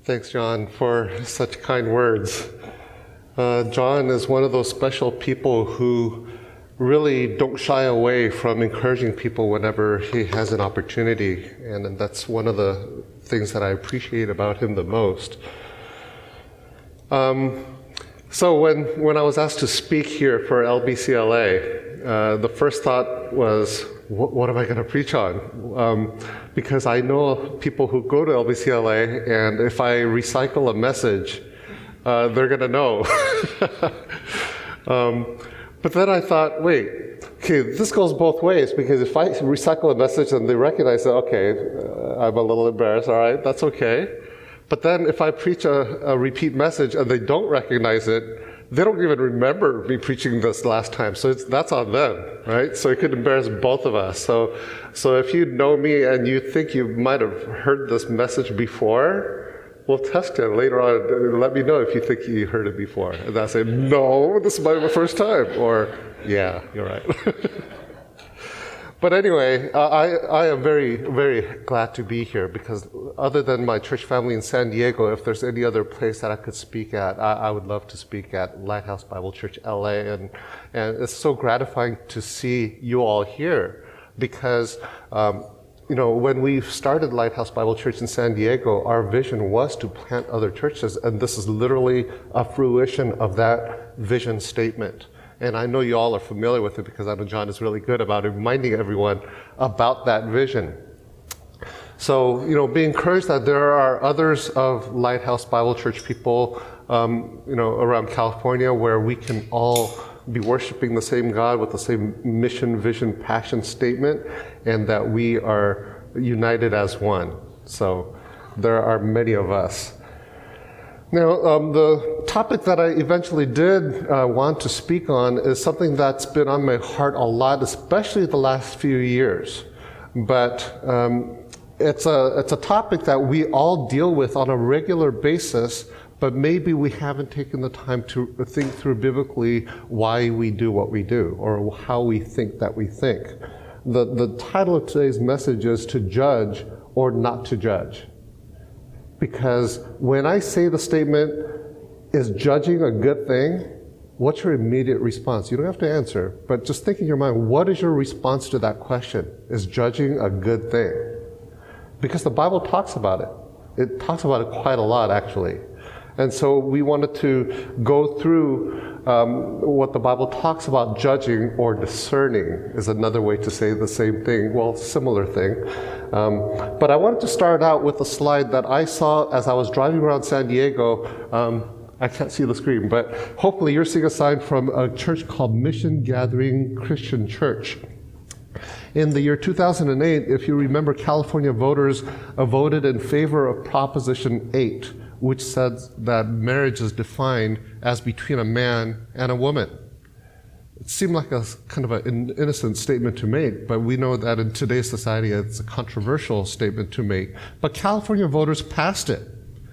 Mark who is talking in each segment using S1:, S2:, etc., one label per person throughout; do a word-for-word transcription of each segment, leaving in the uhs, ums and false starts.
S1: Thanks, John, for such kind words. Uh, John is one of those special people who really don't shy away from encouraging people whenever he has an opportunity, and that's one of the things that I appreciate about him the most. Um, so when, when I was asked to speak here for L B C L A, uh, the first thought was, what, what am I going to preach on? Um, because I know people who go to L B C L A, and if I recycle a message, uh, they're going to know. um, but then I thought, wait, okay, this goes both ways, because if I recycle a message and they recognize that, okay, uh, I'm a little embarrassed, all right, that's okay. But then if I preach a, a repeat message and they don't recognize it, they don't even remember me preaching this last time. So it's, that's on them, right? So it could embarrass both of us. So, so if you know me and you think you might have heard this message before, we'll test it later on. Let me know if you think you heard it before. And I say, no, this is my first time. Or, yeah, you're right. But anyway, uh, I, I am very, very glad to be here, because other than my church family in San Diego, if there's any other place that I could speak at, I, I would love to speak at Lighthouse Bible Church L A. And, and it's so gratifying to see you all here, because um, you know, when we started Lighthouse Bible Church in San Diego, our vision was to plant other churches, and this is literally a fruition of that vision statement. And I know you all are familiar with it, because I know John is really good about reminding everyone about that vision. So, you know, be encouraged that there are others of Lighthouse Bible Church people, um, you know, around California, where we can all be worshiping the same God with the same mission, vision, passion statement, and that we are united as one. So there are many of us. Now, um, the topic that I eventually did uh, want to speak on is something that's been on my heart a lot, especially the last few years. But um, it's a it's a topic that we all deal with on a regular basis, but maybe we haven't taken the time to think through biblically why we do what we do, or how we think that we think. The, the title of today's message is To Judge or Not to Judge. Because when I say the statement, is judging a good thing, what's your immediate response? You don't have to answer, but just think in your mind, what is your response to that question? Is judging a good thing? Because the Bible talks about it. It talks about it quite a lot, actually. And so we wanted to go through um, what the Bible talks about judging, or discerning is another way to say the same thing, well, similar thing. Um, but I wanted to start out with a slide that I saw as I was driving around San Diego. Um, I can't see the screen, but hopefully you're seeing a sign from a church called Mission Gathering Christian Church. In the year two thousand eight, if you remember, California voters uh, voted in favor of Proposition eight, which says that marriage is defined as between a man and a woman. It seemed like a kind of an innocent statement to make, but we know that in today's society it's a controversial statement to make. But California voters passed it.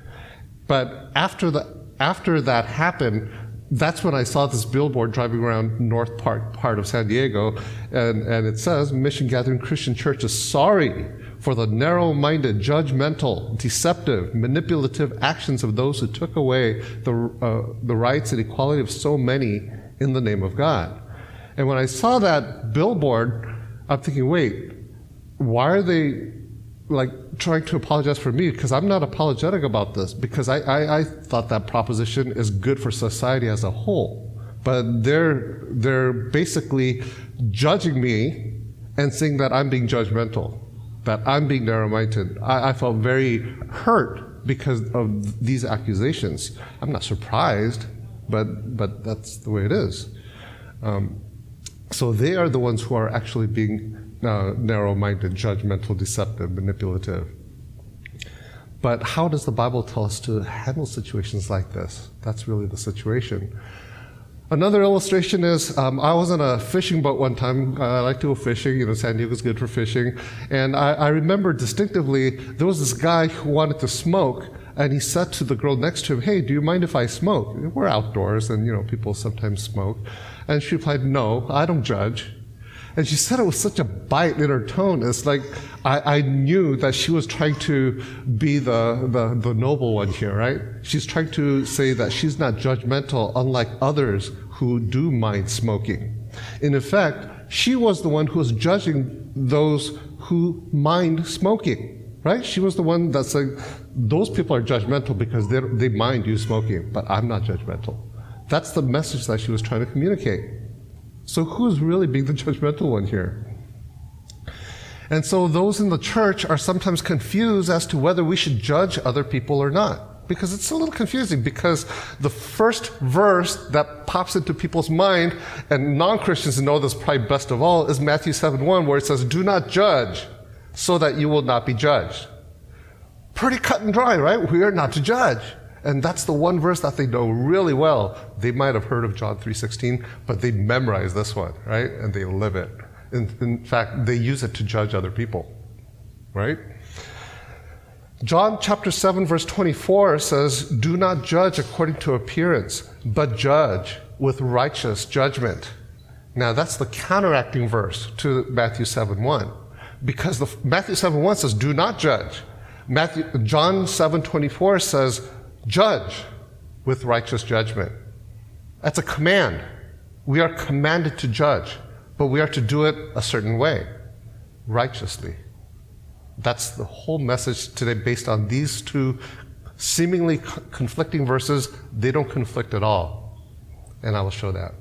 S1: But after the after that happened, that's when I saw this billboard driving around North Park part of San Diego, and, and it says, Mission Gathering Christian Church is sorry for the narrow-minded, judgmental, deceptive, manipulative actions of those who took away the, uh, the rights and equality of so many in the name of God. And when I saw that billboard, I'm thinking, wait, why are they like trying to apologize for me? Because I'm not apologetic about this, because I, I, I thought that proposition is good for society as a whole. But they're, they're basically judging me and saying that I'm being judgmental, that I'm being narrow-minded. I, I felt very hurt because of these accusations. I'm not surprised, but but that's the way it is. Um, so they are the ones who are actually being uh, narrow-minded, judgmental, deceptive, manipulative. But how does the Bible tell us to handle situations like this? That's really the situation. Another illustration is, um, I was on a fishing boat one time. Uh, I like to go fishing. You know, San Diego's good for fishing. And I, I remember distinctively, there was this guy who wanted to smoke, and he said to the girl next to him, hey, do you mind if I smoke? We're outdoors, and, you know, people sometimes smoke. And she replied, no, I don't judge. And she said it with such a bite in her tone. It's like, I, I knew that she was trying to be the, the, the noble one here, right? She's trying to say that she's not judgmental, unlike others who do mind smoking. And in fact, she was the one who was judging those who mind smoking, right? She was the one that's saying, those people are judgmental because they, they mind you smoking, but I'm not judgmental. That's the message that she was trying to communicate. So who's really being the judgmental one here? And so those in the church are sometimes confused as to whether we should judge other people or not. Because it's a little confusing, because the first verse that pops into people's mind, and non-Christians know this probably best of all, is Matthew seven one, where it says, do not judge so that you will not be judged. Pretty cut and dry, right? We are not to judge. And that's the one verse that they know really well. They might have heard of John three sixteen, but they memorize this one, right? And they live it. In, in fact, they use it to judge other people, right? John chapter seven, verse twenty-four says, do not judge according to appearance, but judge with righteous judgment. Now, that's the counteracting verse to Matthew seven one, because the, Matthew seven one says, do not judge. Matthew, John seven twenty-four says, judge with righteous judgment. That's a command. We are commanded to judge, but we are to do it a certain way, righteously. That's the whole message today based on these two seemingly conflicting verses. They don't conflict at all, and I will show that.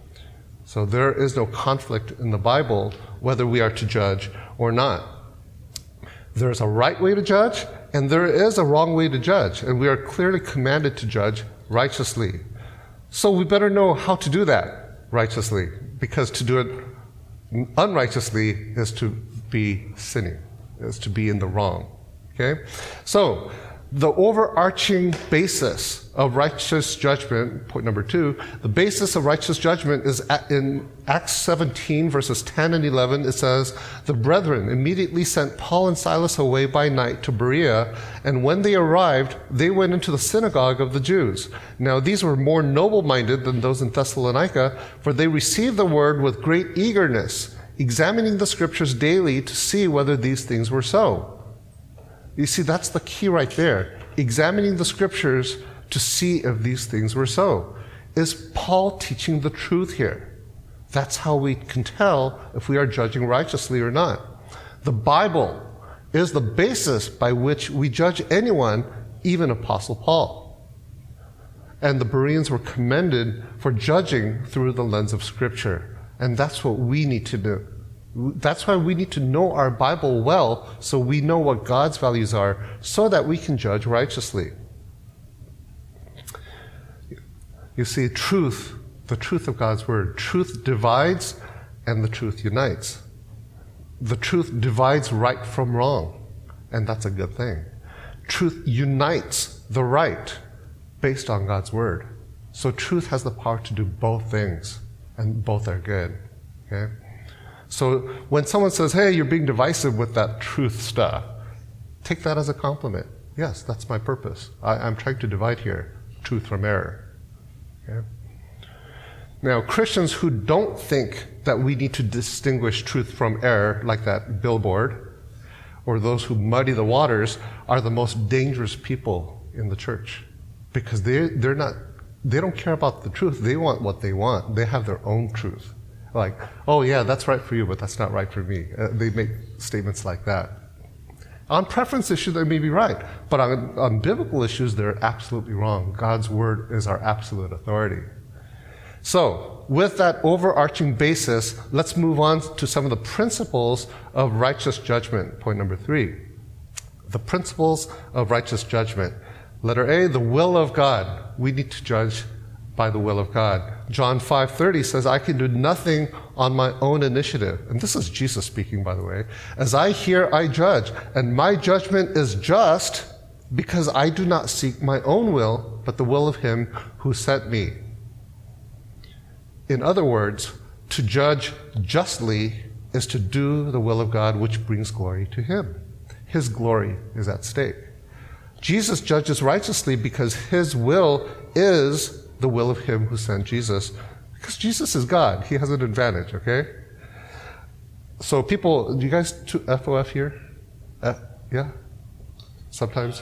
S1: So there is no conflict in the Bible whether we are to judge or not. There's a right way to judge, and there is a wrong way to judge, and we are clearly commanded to judge righteously. So we better know how to do that righteously, because to do it unrighteously is to be sinning, is to be in the wrong. Okay? So the overarching basis of righteous judgment, point number two, the basis of righteous judgment is in Acts seventeen, verses ten and eleven. It says, the brethren immediately sent Paul and Silas away by night to Berea, and when they arrived, they went into the synagogue of the Jews. Now these were more noble-minded than those in Thessalonica, for they received the word with great eagerness, examining the scriptures daily to see whether these things were so. You see, that's the key right there. Examining the scriptures to see if these things were so. Is Paul teaching the truth here? That's how we can tell if we are judging righteously or not. The Bible is the basis by which we judge anyone, even Apostle Paul. And the Bereans were commended for judging through the lens of Scripture. And that's what we need to do. That's why we need to know our Bible well, so we know what God's values are, so that we can judge righteously. You see, truth, the truth of God's word, truth divides and the truth unites. The truth divides right from wrong, and that's a good thing. Truth unites the right based on God's word. So truth has the power to do both things, and both are good. Okay? So when someone says, hey, you're being divisive with that truth stuff, take that as a compliment. Yes, that's my purpose. I, I'm trying to divide here, truth from error. Okay? Now, Christians who don't think that we need to distinguish truth from error, like that billboard, or those who muddy the waters, are the most dangerous people in the church. Because they, they're not, they don't care about the truth. They want what they want. They have their own truth. Like, oh yeah, that's right for you, but that's not right for me. Uh, they make statements like that. On preference issues, they may be right, but on, on biblical issues, they're absolutely wrong. God's word is our absolute authority. So, with that overarching basis, let's move on to some of the principles of righteous judgment. Point number three. The principles of righteous judgment. Letter A, the will of God. We need to judge by the will of God. John five thirty says, I can do nothing on my own initiative. And this is Jesus speaking, by the way. As I hear, I judge, and my judgment is just because I do not seek my own will, but the will of him who sent me. In other words, to judge justly is to do the will of God, which brings glory to him. His glory is at stake. Jesus judges righteously because his will is the will of him who sent Jesus. Because Jesus is God. He has an advantage, okay? So people, do you guys F O F here? Uh, yeah? Sometimes.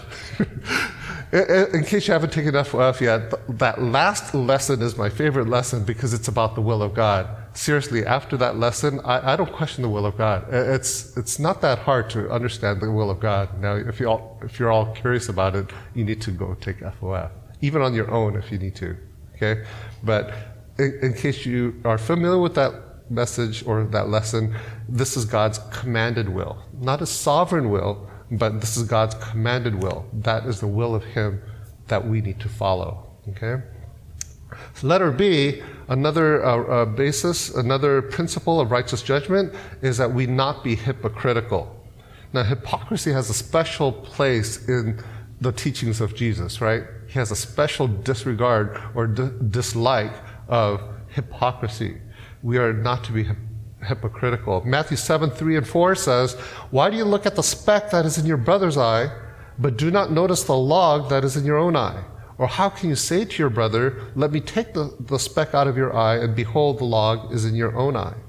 S1: in, in case you haven't taken F O F yet, that last lesson is my favorite lesson because it's about the will of God. Seriously, after that lesson, I, I don't question the will of God. It's it's not that hard to understand the will of God. Now, if you all, if you're all curious about it, you need to go take F O F, even on your own if you need to. Okay, but in, in case you are familiar with that message or that lesson, this is God's commanded will, not a sovereign will, but this is God's commanded will. That is the will of Him that we need to follow. Okay. Letter B, another uh, uh, basis, another principle of righteous judgment is that we not be hypocritical. Now, hypocrisy has a special place in the teachings of Jesus, right? He has a special disregard or di- dislike of hypocrisy. We are not to be hip- hypocritical. Matthew seven, three and four says, "Why do you look at the speck that is in your brother's eye, but do not notice the log that is in your own eye? Or how can you say to your brother, let me take the, the speck out of your eye, and behold, the log is in your own eye?"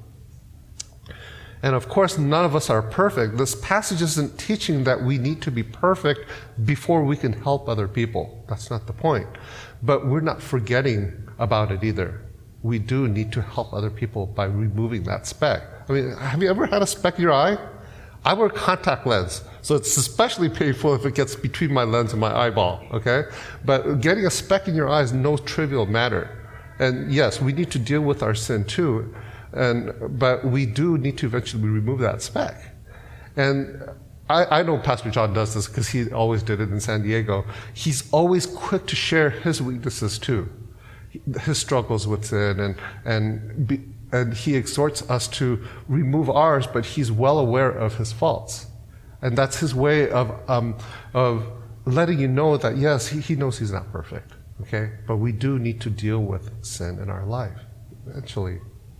S1: And of course, none of us are perfect. This passage isn't teaching that we need to be perfect before we can help other people. That's not the point. But we're not forgetting about it either. We do need to help other people by removing that speck. I mean, have you ever had a speck in your eye? I wear contact lens, so it's especially painful if it gets between my lens and my eyeball, okay? But getting a speck in your eye is no trivial matter. And yes, we need to deal with our sin too, and but we do need to eventually remove that speck. And I, I know Pastor John does this because he always did it in San Diego. He's always quick to share his weaknesses too, his struggles with sin, and, and be, And he exhorts us to remove ours, but he's well aware of his faults. And that's his way of um, of letting you know that, yes, he, he knows he's not perfect, okay? But we do need to deal with sin in our life, eventually.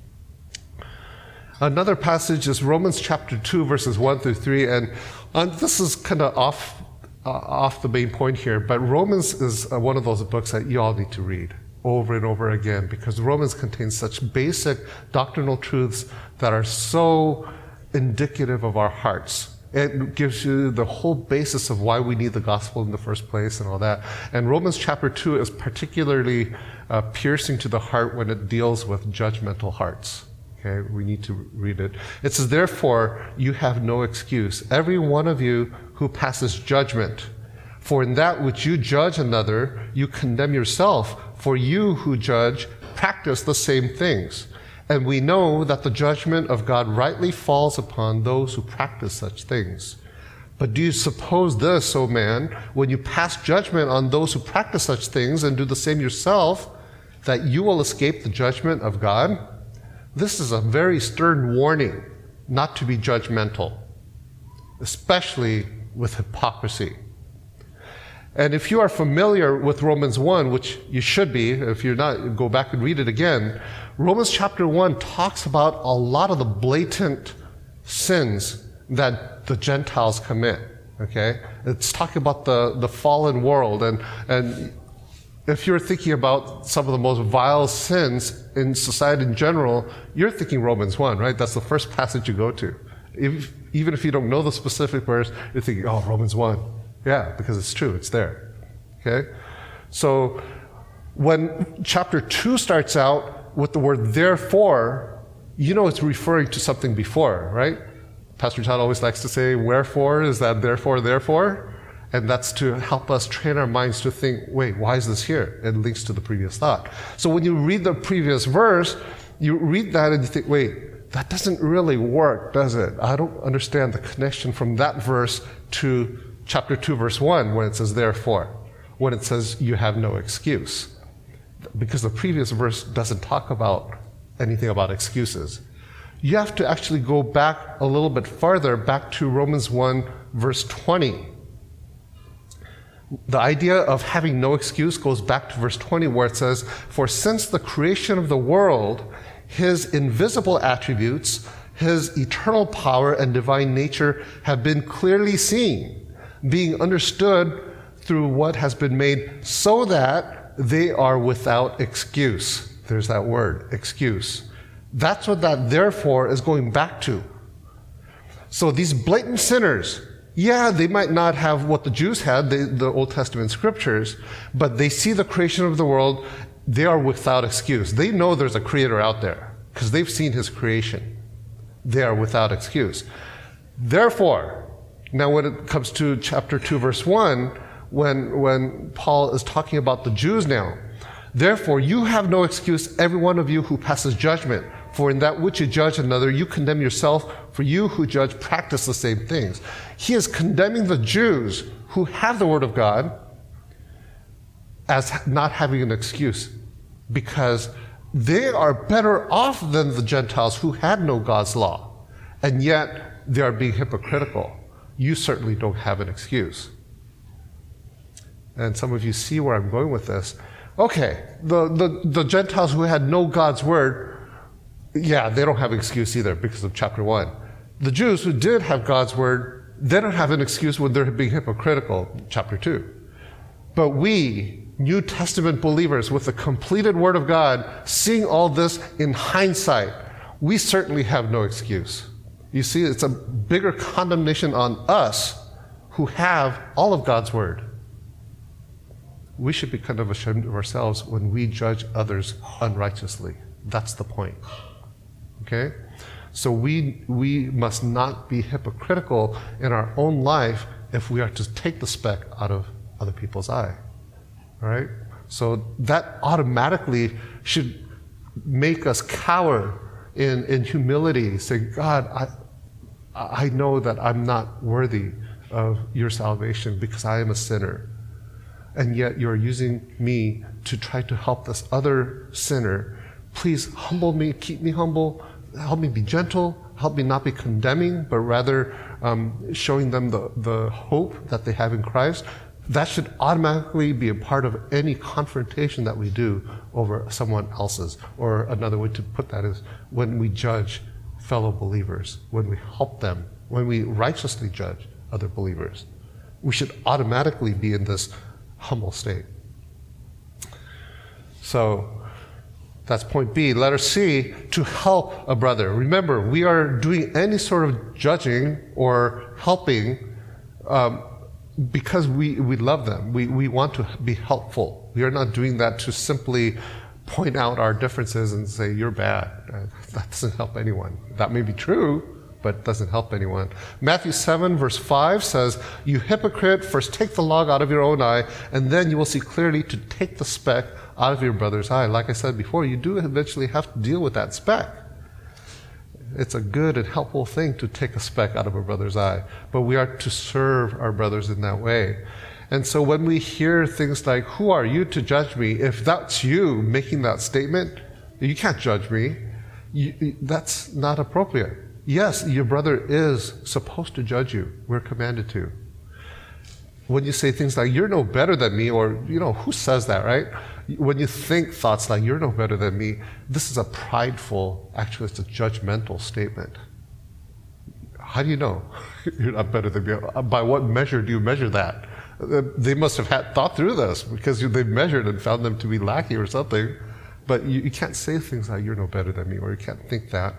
S1: Another passage is Romans chapter two, verses one through three. And uh, this is kind of off, uh, off the main point here, but Romans is uh, one of those books that you all need to read over and over again, because Romans contains such basic doctrinal truths that are so indicative of our hearts. It gives you the whole basis of why we need the gospel in the first place and all that. And Romans chapter two is particularly uh, piercing to the heart when it deals with judgmental hearts. Okay, we need to read it. It says, "Therefore, you have no excuse, every one of you who passes judgment. For in that which you judge another, you condemn yourself. For you who judge practice the same things. And we know that the judgment of God rightly falls upon those who practice such things. But do you suppose this, O man, when you pass judgment on those who practice such things and do the same yourself, that you will escape the judgment of God?" This is a very stern warning not to be judgmental, especially with hypocrisy. And if you are familiar with Romans one, which you should be, if you're not, go back and read it again. Romans chapter one talks about a lot of the blatant sins that the Gentiles commit, okay? It's talking about the, the fallen world. And, and if you're thinking about some of the most vile sins in society in general, you're thinking Romans one, right? That's the first passage you go to. If, even if you don't know the specific verse, you're thinking, oh, Romans one. Yeah, because it's true, it's there. Okay? So when chapter two starts out with the word therefore, you know it's referring to something before, right? Pastor John always likes to say, wherefore is that therefore, therefore? And that's to help us train our minds to think, wait, why is this here? It links to the previous thought. So when you read the previous verse, you read that and you think, wait, that doesn't really work, does it? I don't understand the connection from that verse to chapter two, verse one, when it says therefore, when it says you have no excuse. Because the previous verse doesn't talk about anything about excuses. You have to actually go back a little bit farther, back to Romans one, verse twenty. The idea of having no excuse goes back to verse twenty, where it says, "For since the creation of the world, his invisible attributes, his eternal power and divine nature have been clearly seen, being understood through what has been made, so that they are without excuse." There's that word, excuse. That's what that therefore is going back to. So these blatant sinners, Yeah, they might not have what the Jews had, the, the Old Testament scriptures, but they see the creation of the world. They are without excuse. They know there's a creator out there because they've seen his creation. They are without excuse. Therefore, now when it comes to chapter two, verse one, when, when Paul is talking about the Jews now, therefore you have no excuse, every one of you who passes judgment. For in that which you judge another, you condemn yourself, for you who judge practice the same things. He is condemning the Jews who have the word of God as not having an excuse, because they are better off than the Gentiles who had no God's law, and yet they are being hypocritical. You certainly don't have an excuse. And some of you see where I'm going with this. Okay, the, the, the Gentiles who had no God's word, yeah, they don't have an excuse either because of chapter one. The Jews who did have God's word, they don't have an excuse when they're being hypocritical, chapter two. But we, New Testament believers with the completed word of God, seeing all this in hindsight, we certainly have no excuse. You see, it's a bigger condemnation on us who have all of God's word. We should be kind of ashamed of ourselves when we judge others unrighteously. That's the point. Okay? So we we must not be hypocritical in our own life if we are to take the speck out of other people's eye. All right? So that automatically should make us cower in, in humility, say, God, I I know that I'm not worthy of your salvation because I am a sinner. And yet you're using me to try to help this other sinner. Please humble me, keep me humble, help me be gentle, help me not be condemning, but rather um, showing them the, the hope that they have in Christ. That should automatically be a part of any confrontation that we do over someone else's. Or another way to put that is when we judge fellow believers, when we help them, when we righteously judge other believers. We should automatically be in this humble state. So, that's point B. Letter C, to help a brother. Remember, we are doing any sort of judging or helping um, because we, we love them. We, we want to be helpful. We are not doing that to simply point out our differences and say, you're bad. Uh, that doesn't help anyone. That may be true, but it doesn't help anyone. Matthew seven, verse five says, you hypocrite, first take the log out of your own eye, and then you will see clearly to take the speck out of your brother's eye. Like I said before, you do eventually have to deal with that speck. It's a good and helpful thing to take a speck out of a brother's eye, but we are to serve our brothers in that way. And so when we hear things like, who are you to judge me? If that's you making that statement, you can't judge me. You, that's not appropriate. Yes, your brother is supposed to judge you. We're commanded to. When you say things like, you're no better than me, or, you know, who says that, right? When you think thoughts like, you're no better than me, this is a prideful, actually it's a judgmental statement. How do you know you're not better than me? By what measure do you measure that? They must have had thought through this because they've measured and found them to be lacking or something. But you, you can't say things like, you're no better than me, or you can't think that.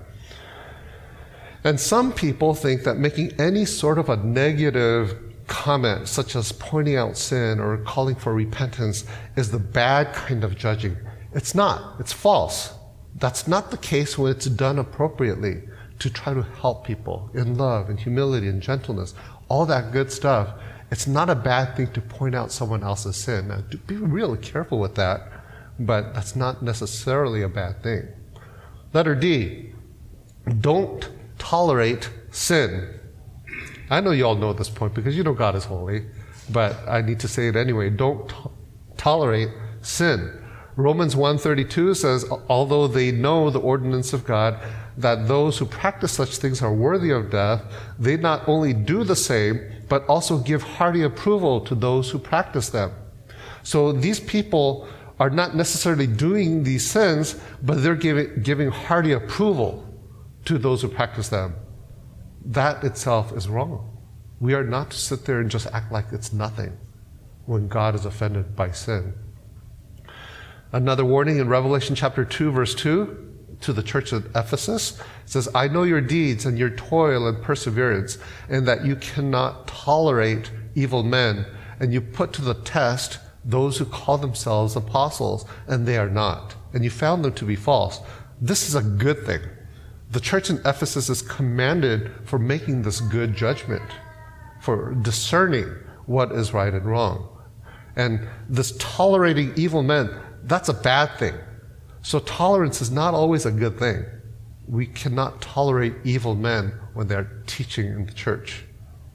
S1: And some people think that making any sort of a negative comment, such as pointing out sin or calling for repentance, is the bad kind of judging. It's not. It's false. That's not the case when it's done appropriately to try to help people in love and humility and gentleness, all that good stuff. It's not a bad thing to point out someone else's sin. Now, be really careful with that, but that's not necessarily a bad thing. Letter D, don't tolerate sin. I know you all know this point because you know God is holy, but I need to say it anyway. Don't to- tolerate sin. Romans one thirty-two says, although they know the ordinance of God, that those who practice such things are worthy of death, they not only do the same, but also give hearty approval to those who practice them. So these people are not necessarily doing these sins, but they're giving, giving hearty approval to those who practice them. That itself is wrong. We are not to sit there and just act like it's nothing when God is offended by sin. Another warning in Revelation chapter two, verse two, to the church at Ephesus. It says, I know your deeds and your toil and perseverance, and that you cannot tolerate evil men, and you put to the test those who call themselves apostles, and they are not, and you found them to be false. This is a good thing. The church in Ephesus is commended for making this good judgment, for discerning what is right and wrong. And this tolerating evil men, that's a bad thing. So tolerance is not always a good thing. We cannot tolerate evil men when they're teaching in the church.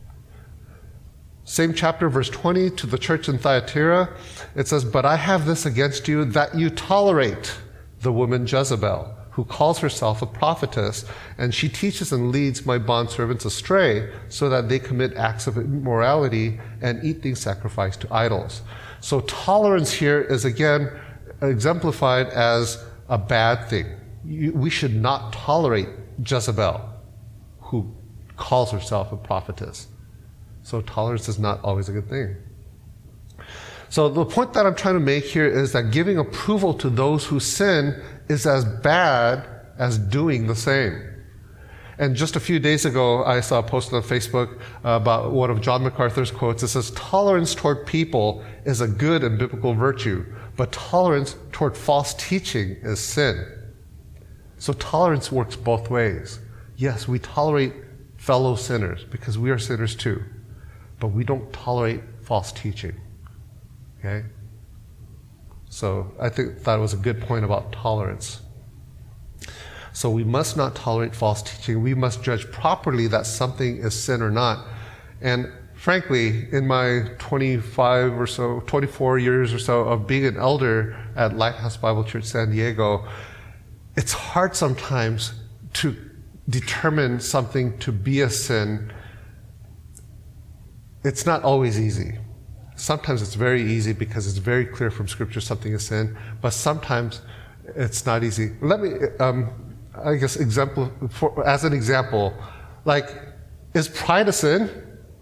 S1: Same chapter, verse twenty, to the church in Thyatira, it says, but I have this against you, that you tolerate the woman Jezebel, who calls herself a prophetess, and she teaches and leads my bondservants astray, so that they commit acts of immorality and eat things sacrificed to idols. So tolerance here is again exemplified as a bad thing. You, we should not tolerate Jezebel, who calls herself a prophetess. So tolerance is not always a good thing. So the point that I'm trying to make here is that giving approval to those who sin is as bad as doing the same. And just a few days ago, I saw a post on Facebook about one of John MacArthur's quotes. It says, tolerance toward people is a good and biblical virtue, but tolerance toward false teaching is sin. So tolerance works both ways. Yes, we tolerate fellow sinners because we are sinners too, but we don't tolerate false teaching. Okay? So I think that was a good point about tolerance. So we must not tolerate false teaching. We must judge properly that something is sin or not. And frankly, in my twenty-five or so, twenty-four years or so of being an elder at Lighthouse Bible Church San Diego, it's hard sometimes to determine something to be a sin. It's not always easy. Sometimes it's very easy because it's very clear from Scripture something is sin, but sometimes it's not easy. Let me, um, I guess, example for, as an example, like, is pride a sin?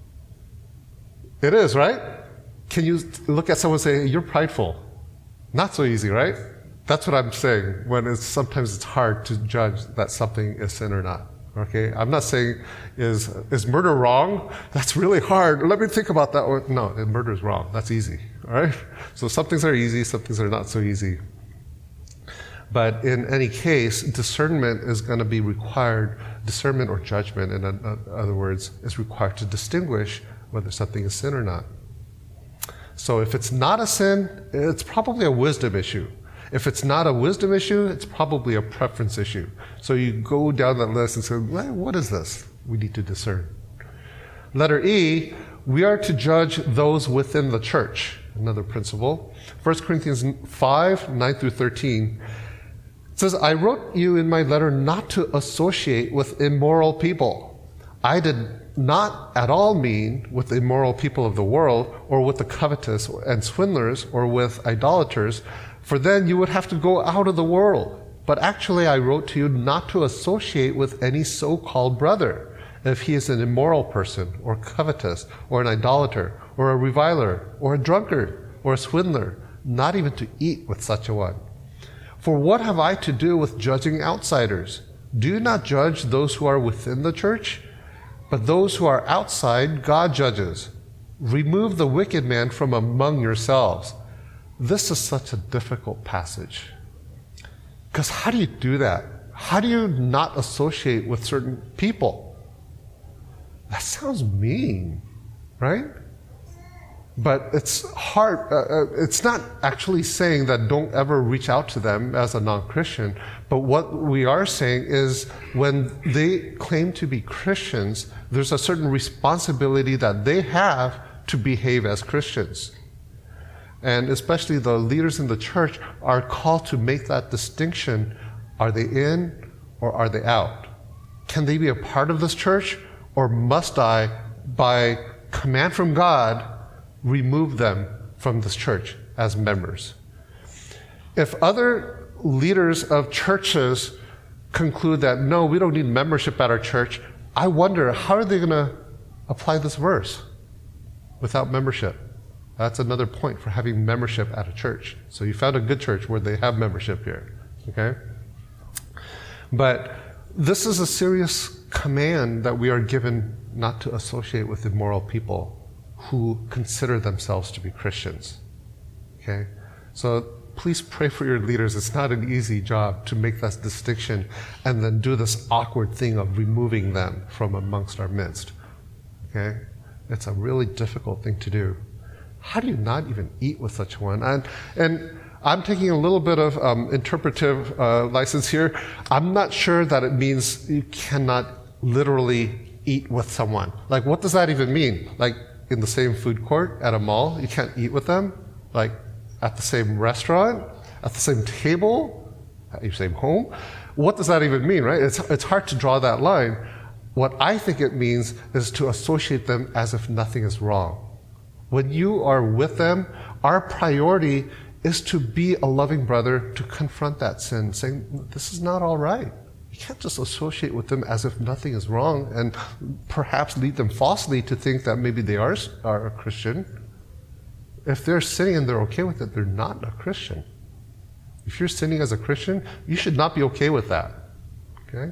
S1: It is, right? Can you look at someone and say, you're prideful? Not so easy, right? That's what I'm saying, when it's, sometimes it's hard to judge that something is sin or not. Okay, I'm not saying, is is murder wrong? That's really hard. Let me think about that one. No, murder is wrong. That's easy. All right? So some things are easy, some things are not so easy. But in any case, discernment is going to be required. Discernment or judgment, in other words, is required to distinguish whether something is sin or not. So if it's not a sin, it's probably a wisdom issue. If it's not a wisdom issue, it's probably a preference issue. So you go down that list and say, well, what is this? We need to discern. Letter E, we are to judge those within the church. Another principle. First Corinthians five, nine through thirteen. It says, I wrote you in my letter not to associate with immoral people. I did not at all mean with the immoral people of the world, or with the covetous and swindlers, or with idolaters, for then you would have to go out of the world. But actually I wrote to you not to associate with any so-called brother, if he is an immoral person, or covetous, or an idolater, or a reviler, or a drunkard, or a swindler, not even to eat with such a one. For what have I to do with judging outsiders? Do you not judge those who are within the church? But those who are outside, God judges. Remove the wicked man from among yourselves. This is such a difficult passage. Because how do you do that? How do you not associate with certain people? That sounds mean, right? But it's hard. Uh, it's not actually saying that don't ever reach out to them as a non-Christian. But what we are saying is when they claim to be Christians, there's a certain responsibility that they have to behave as Christians. And especially the leaders in the church are called to make that distinction. Are they in or are they out? Can they be a part of this church, or must I, by command from God, remove them from this church as members? If other leaders of churches conclude that, no, we don't need membership at our church, I wonder, how are they going to apply this verse without membership? That's another point for having membership at a church. So you found a good church where they have membership here, okay? But this is a serious command that we are given not to associate with immoral people who consider themselves to be Christians. Okay? So please pray for your leaders. It's not an easy job to make that distinction and then do this awkward thing of removing them from amongst our midst. Okay? It's a really difficult thing to do. How do you not even eat with such one? And, and I'm taking a little bit of um, interpretive uh, license here. I'm not sure that it means you cannot literally eat with someone. Like, what does that even mean? Like, in the same food court at a mall, you can't eat with them? Like, at the same restaurant? At the same table? At your same home? What does that even mean, right? It's, it's hard to draw that line. What I think it means is to associate them as if nothing is wrong. When you are with them, our priority is to be a loving brother, to confront that sin, saying, this is not all right. You can't just associate with them as if nothing is wrong and perhaps lead them falsely to think that maybe they are, are a Christian. If they're sinning and they're okay with it, they're not a Christian. If you're sinning as a Christian, you should not be okay with that. Okay?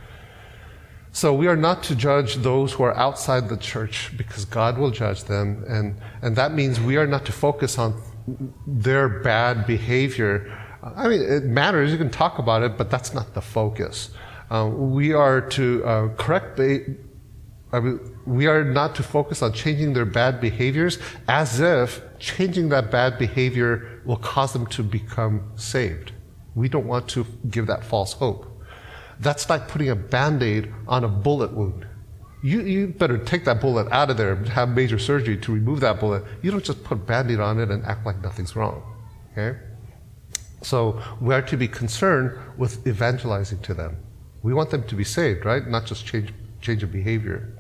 S1: So we are not to judge those who are outside the church because God will judge them. And, and that means we are not to focus on their bad behavior. I mean, it matters. You can talk about it, but that's not the focus. Uh, we are to uh, correct the, I mean, we are not to focus on changing their bad behaviors as if changing that bad behavior will cause them to become saved. We don't want to give that false hope. That's like putting a Band-Aid on a bullet wound. You, you better take that bullet out of there and have major surgery to remove that bullet. You don't just put a Band-Aid on it and act like nothing's wrong. Okay? So we are to be concerned with evangelizing to them. We want them to be saved, right? Not just change, change of behavior.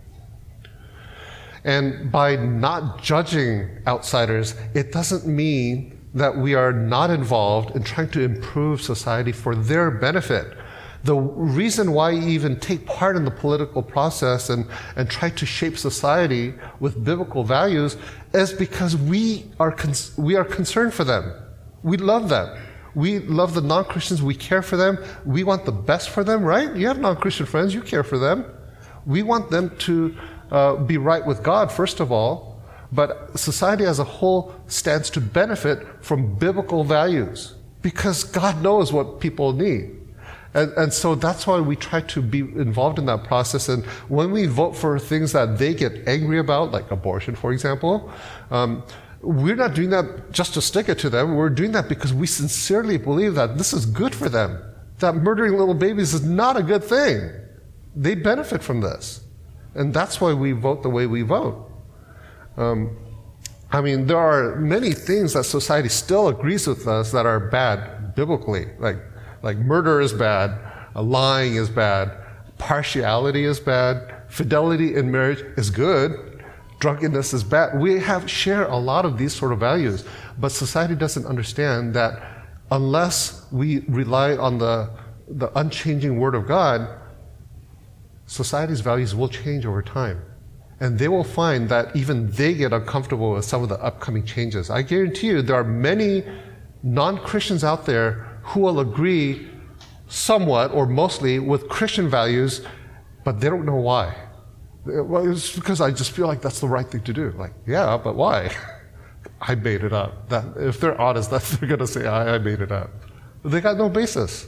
S1: And by not judging outsiders, it doesn't mean that we are not involved in trying to improve society for their benefit. The reason why you even take part in the political process and, and try to shape society with biblical values is because we are, cons- we are concerned for them. We love them. We love the non-Christians. We care for them. We want the best for them, right? You have non-Christian friends. You care for them. We want them to uh, be right with God, first of all. But society as a whole stands to benefit from biblical values because God knows what people need. And, and so that's why we try to be involved in that process. And when we vote for things that they get angry about, like abortion, for example, um, we're not doing that just to stick it to them. We're doing that because we sincerely believe that this is good for them. That murdering little babies is not a good thing. They benefit from this. And that's why we vote the way we vote. Um, I mean, there are many things that society still agrees with us that are bad biblically, like Like murder is bad, uh, lying is bad, partiality is bad, fidelity in marriage is good, drunkenness is bad. We have share a lot of these sort of values, but society doesn't understand that unless we rely on the, the unchanging Word of God, society's values will change over time. And they will find that even they get uncomfortable with some of the upcoming changes. I guarantee you there are many non-Christians out there who will agree somewhat or mostly with Christian values, but they don't know why. Well, it's because I just feel like that's the right thing to do. Like, yeah, but why? I made it up. That, if they're honest, that's, they're going to say, I, I made it up. They got no basis.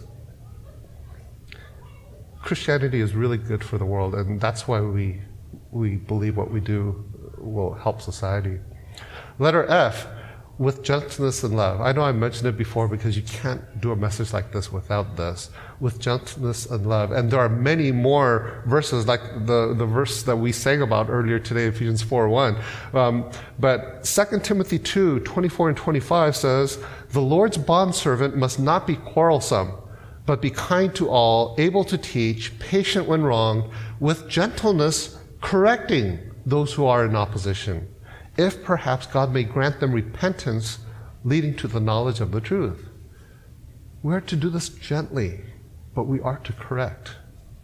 S1: Christianity is really good for the world, and that's why we, we believe what we do will help society. Letter F. With gentleness and love. I know I mentioned it before because you can't do a message like this without this. With gentleness and love. And there are many more verses, like the, the verse that we sang about earlier today, Ephesians four one. Um, but Second Timothy two twenty-four and twenty-five says, the Lord's bondservant must not be quarrelsome, but be kind to all, able to teach, patient when wronged, with gentleness correcting those who are in opposition, if perhaps God may grant them repentance leading to the knowledge of the truth. We are to do this gently, but we are to correct.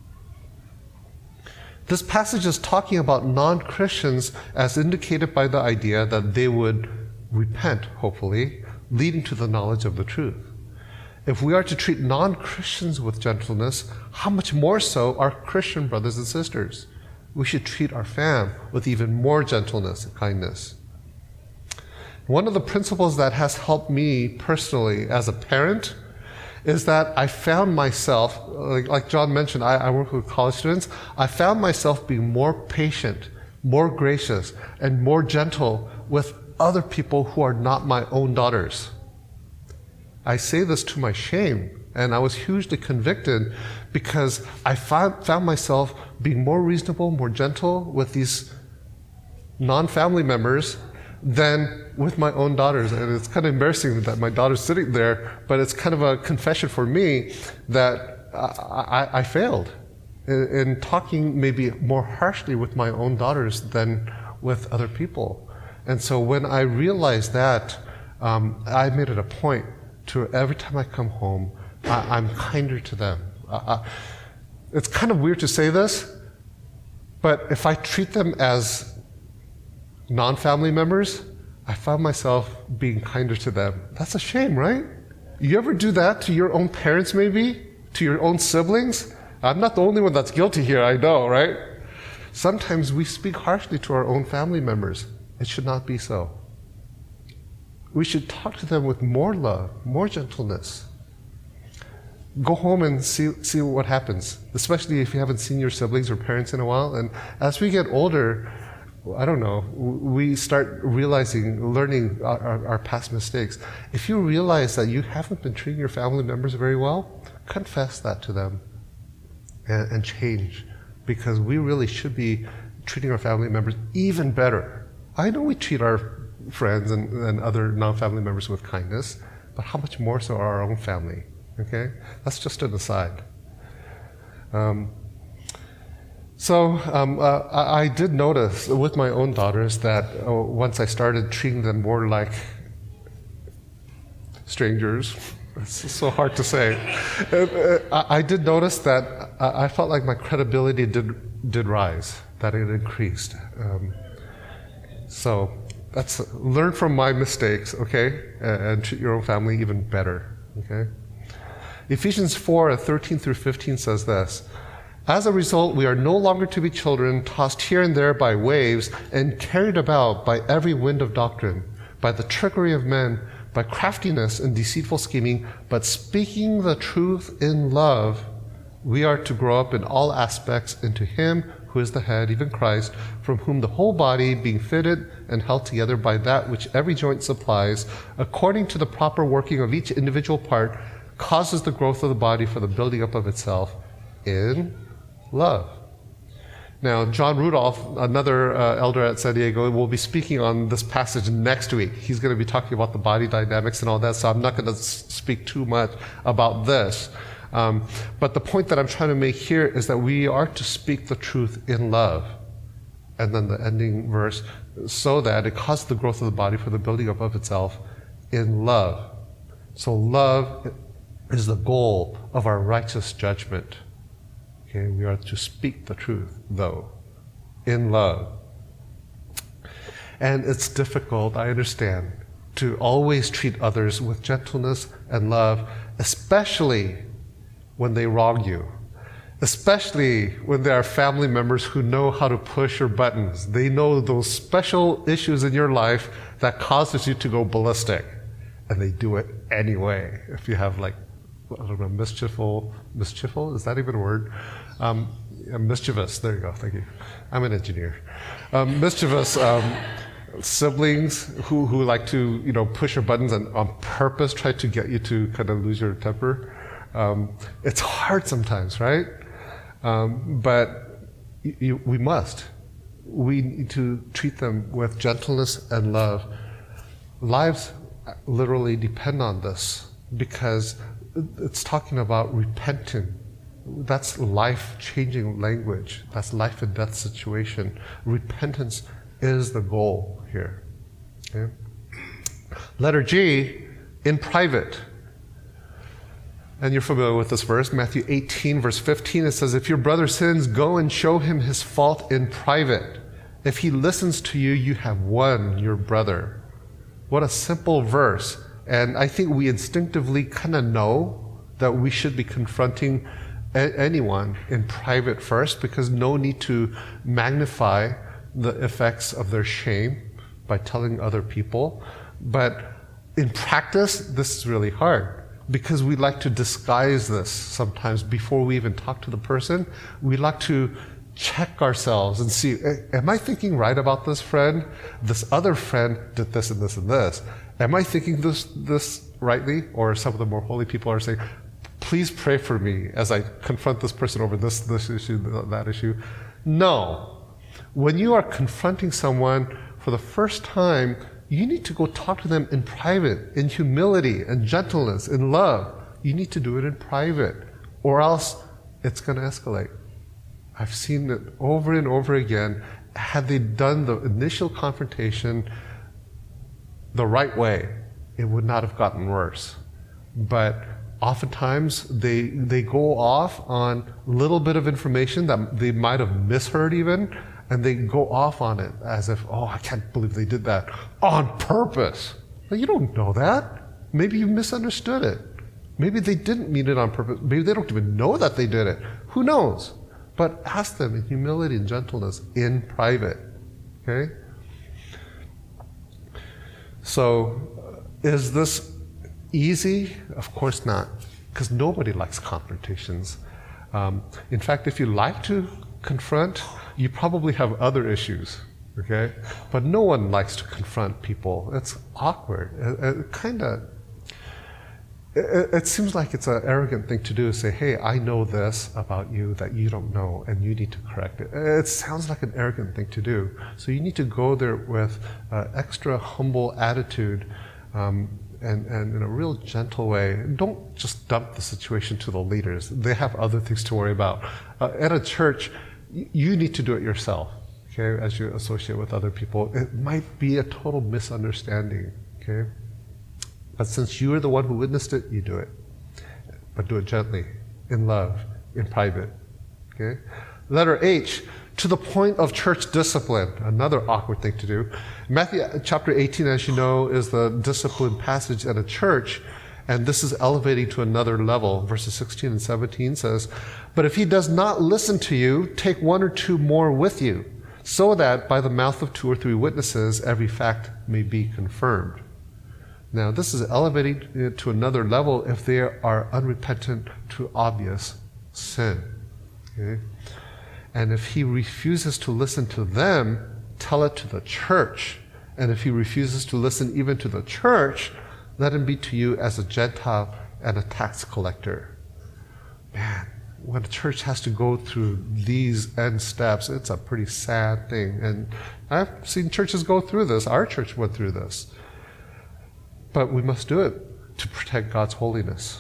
S1: This passage is talking about non-Christians as indicated by the idea that they would repent, hopefully, leading to the knowledge of the truth. If we are to treat non-Christians with gentleness, how much more so our Christian brothers and sisters? We should treat our fam with even more gentleness and kindness. One of the principles that has helped me personally as a parent is that I found myself, like, like John mentioned, I, I work with college students, I found myself being more patient, more gracious, and more gentle with other people who are not my own daughters. I say this to my shame, and I was hugely convicted because I found, found myself being more reasonable, more gentle with these non-family members than with my own daughters. And it's kind of embarrassing that my daughter's sitting there, but it's kind of a confession for me that I, I, I failed in, in talking maybe more harshly with my own daughters than with other people. And so when I realized that, um, I made it a point to every time I come home, I, I'm kinder to them. Uh, it's kind of weird to say this, but if I treat them as non-family members, I found myself being kinder to them. That's a shame, right? You ever do that to your own parents maybe? To your own siblings? I'm not the only one that's guilty here, I know, right? Sometimes we speak harshly to our own family members. It should not be so. We should talk to them with more love, more gentleness. Go home and see see what happens, especially if you haven't seen your siblings or parents in a while. And as we get older, I don't know, we start realizing, learning our, our, our past mistakes. If you realize that you haven't been treating your family members very well, confess that to them and, and change, because we really should be treating our family members even better. I know we treat our friends and, and other non-family members with kindness, but how much more so our own family, okay? That's just an aside. Um, so um, uh, I, I did notice with my own daughters that uh, once I started treating them more like strangers, it's so hard to say, uh, I, I did notice that I felt like my credibility did, did rise, that it increased. Um, so That's, learn from my mistakes, okay, and treat your own family even better, okay? Ephesians four, thirteen through fifteen says this: As a result, we are no longer to be children, tossed here and there by waves and carried about by every wind of doctrine, by the trickery of men, by craftiness and deceitful scheming, but speaking the truth in love, we are to grow up in all aspects into Him who is the head, even Christ, from whom the whole body, being fitted and held together by that which every joint supplies, according to the proper working of each individual part, causes the growth of the body for the building up of itself in love. Now, John Rudolph, another uh, elder at San Diego, will be speaking on this passage next week. He's going to be talking about the body dynamics and all that, so I'm not going to speak too much about this. Um, but the point that I'm trying to make here is that we are to speak the truth in love. And then the ending verse, so that it causes the growth of the body for the building up of itself in love. So love is the goal of our righteous judgment. Okay, we are to speak the truth, though, in love. And it's difficult, I understand, to always treat others with gentleness and love, especially when they wrong you, especially when there are family members who know how to push your buttons. They know those special issues in your life that causes you to go ballistic, and they do it anyway. If you have like, I don't know, mischieful, mischieful, is that even a word? Um, mischievous, there you go, thank you. I'm an engineer. Um, mischievous um, siblings who, who like to, you know, push your buttons and on purpose try to get you to kind of lose your temper. Um, it's hard sometimes, right? Um, but y- y- we must. We need to treat them with gentleness and love. Lives literally depend on this because it's talking about repenting. That's life-changing language. That's life and death situation. Repentance is the goal here. Okay? Letter G, in private. And you're familiar with this verse, Matthew eighteen, verse fifteen. It says, if your brother sins, go and show him his fault in private. If he listens to you, you have won your brother. What a simple verse, And I think we instinctively kind of know that we should be confronting a- anyone in private first, because no need to magnify the effects of their shame by telling other people. But in practice, this is really hard, because we like to disguise this sometimes before we even talk to the person. We like to check ourselves and see, am I thinking right about this friend? This other friend did this and this and this. Am I thinking this this rightly? Or some of the more holy people are saying, please pray for me as I confront this person over this, this issue, that issue. No. When you are confronting someone for the first time, you need to go talk to them in private, in humility and gentleness, in love. You need to do it in private, or else it's going to escalate. I've seen it over and over again. Had they done the initial confrontation the right way, it would not have gotten worse. But oftentimes they they go off on a little bit of information that they might have misheard even, and they go off on it as if, oh, I can't believe they did that on purpose. Well, you don't know that. Maybe you misunderstood it. Maybe they didn't mean it on purpose. Maybe they don't even know that they did it. Who knows? But ask them in humility and gentleness in private. Okay? So, uh, is this easy? Of course not, because nobody likes confrontations. Um, in fact, if you like to confront, you probably have other issues, okay? But no one likes to confront people. It's awkward. It, it kind of, it, it seems like it's an arrogant thing to do, say, hey, I know this about you that you don't know, and you need to correct it. It sounds like an arrogant thing to do. So you need to go there with an extra humble attitude, um, And, and in a real gentle way. Don't just dump the situation to the leaders. They have other things to worry about. Uh, at a church, y- you need to do it yourself, okay, as you associate with other people. It might be a total misunderstanding, okay? But since you are the one who witnessed it, you do it. But do it gently, in love, in private, okay? Letter H, to the point of church discipline, another awkward thing to do. Matthew chapter eighteen, as you know, is the discipline passage at a church, and this is elevating to another level. Verses sixteen and seventeen says, but if he does not listen to you, take one or two more with you, so that by the mouth of two or three witnesses every fact may be confirmed. Now, this is elevating it to another level if they are unrepentant to obvious sin. Okay? And if he refuses to listen to them, tell it to the church. And if he refuses to listen even to the church, let him be to you as a Gentile and a tax collector. Man, when a church has to go through these end steps, it's a pretty sad thing. And I've seen churches go through this. Our church went through this. But we must do it to protect God's holiness.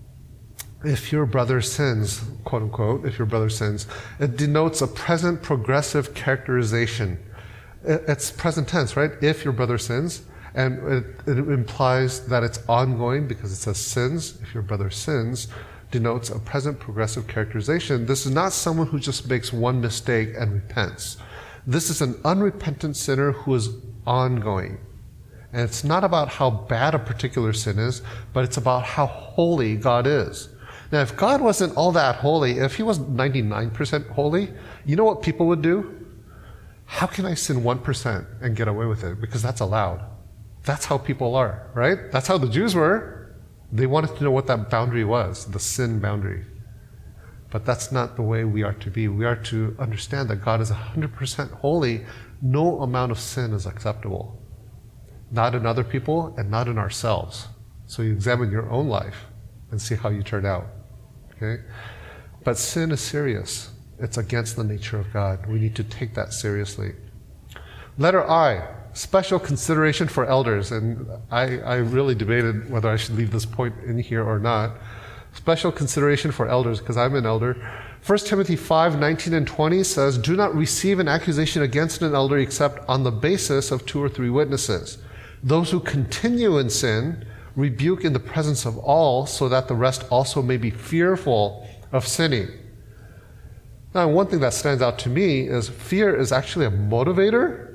S1: If your brother sins, quote unquote, if your brother sins, it denotes a present progressive characterization. It's present tense, right? If your brother sins, and it, it implies that it's ongoing because it says sins. If your brother sins, denotes a present progressive characterization. This is not someone who just makes one mistake and repents. This is an unrepentant sinner who is ongoing. And it's not about how bad a particular sin is, but it's about how holy God is. Now, if God wasn't all that holy, if he was ninety-nine percent holy, you know what people would do? How can I sin one percent and get away with it? Because that's allowed. That's how people are, right? That's how the Jews were. They wanted to know what that boundary was, the sin boundary. But that's not the way we are to be. We are to understand that God is one hundred percent holy. No amount of sin is acceptable. Not in other people and not in ourselves. So you examine your own life and see how you turn out. Okay? But sin is serious. It's against the nature of God. We need to take that seriously. Letter I, special consideration for elders. And I, I really debated whether I should leave this point in here or not. Special consideration for elders, because I'm an elder. First Timothy five, nineteen and twenty says, do not receive an accusation against an elder except on the basis of two or three witnesses. Those who continue in sin rebuke in the presence of all, so that the rest also may be fearful of sinning. Now, one thing that stands out to me is fear is actually a motivator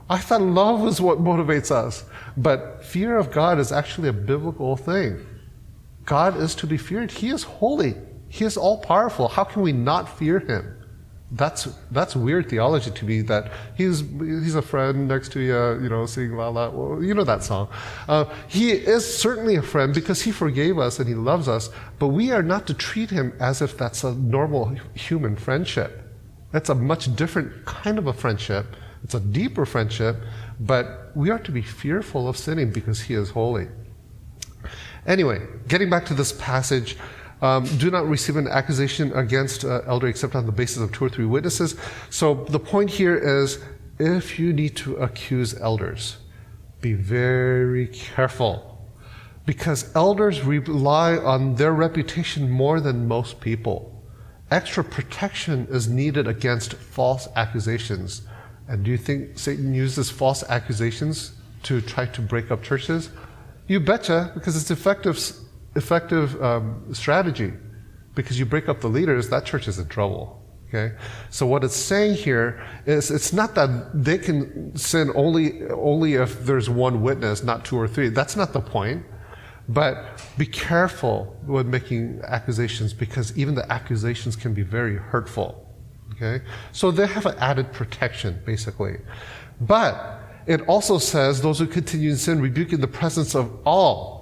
S1: I thought love is what motivates us. But fear of God is actually a biblical thing. God is to be feared. He is holy. He is all-powerful. How can we not fear him? That's that's weird theology to me, that he's he's a friend next to you, you know, singing la la. Well, you know that song. Uh, he is certainly a friend because he forgave us and he loves us, but we are not to treat him as if that's a normal human friendship. That's a much different kind of a friendship. It's a deeper friendship, but we are to be fearful of sinning because he is holy. Anyway, getting back to this passage, Um, do not receive an accusation against uh, elder except on the basis of two or three witnesses. So the point here is, if you need to accuse elders, be very careful, because elders rely on their reputation more than most people. Extra protection is needed against false accusations. And do you think Satan uses false accusations to try to break up churches? You betcha, because it's effective effective um, strategy. Because you break up the leaders, that church is in trouble. Okay? So what it's saying here is, it's not that they can sin only only if there's one witness, not two or three. That's not the point. But be careful when making accusations, because even the accusations can be very hurtful. Okay? So they have an added protection, basically. But it also says, those who continue in sin rebuke in the presence of all,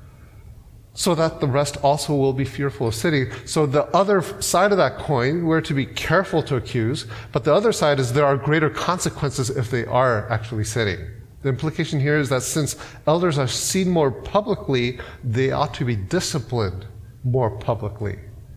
S1: so that the rest also will be fearful of sinning. So the other side of that coin, we're to be careful to accuse, but the other side is there are greater consequences if they are actually sinning. The implication here is that since elders are seen more publicly, they ought to be disciplined more publicly.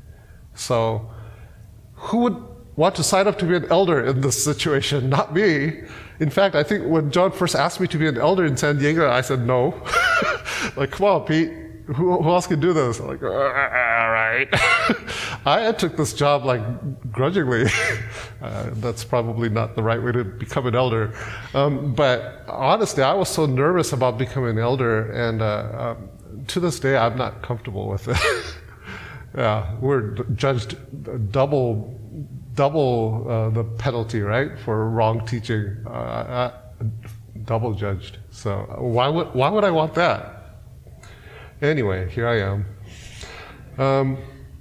S1: So who would want to sign up to be an elder in this situation? Not me. In fact, I think when John first asked me to be an elder in San Diego, I said no. Like, come on, Pete. Who, who else can do this? I'm like, all right. I took this job like grudgingly. Uh, that's probably not the right way to become an elder. Um, but honestly, I was so nervous about becoming an elder, and uh, um, to this day, I'm not comfortable with it. Yeah, we're judged double, double uh, the penalty, right, for wrong teaching. Uh, uh, double judged. So why would why would I want that? Anyway, here I am. Um,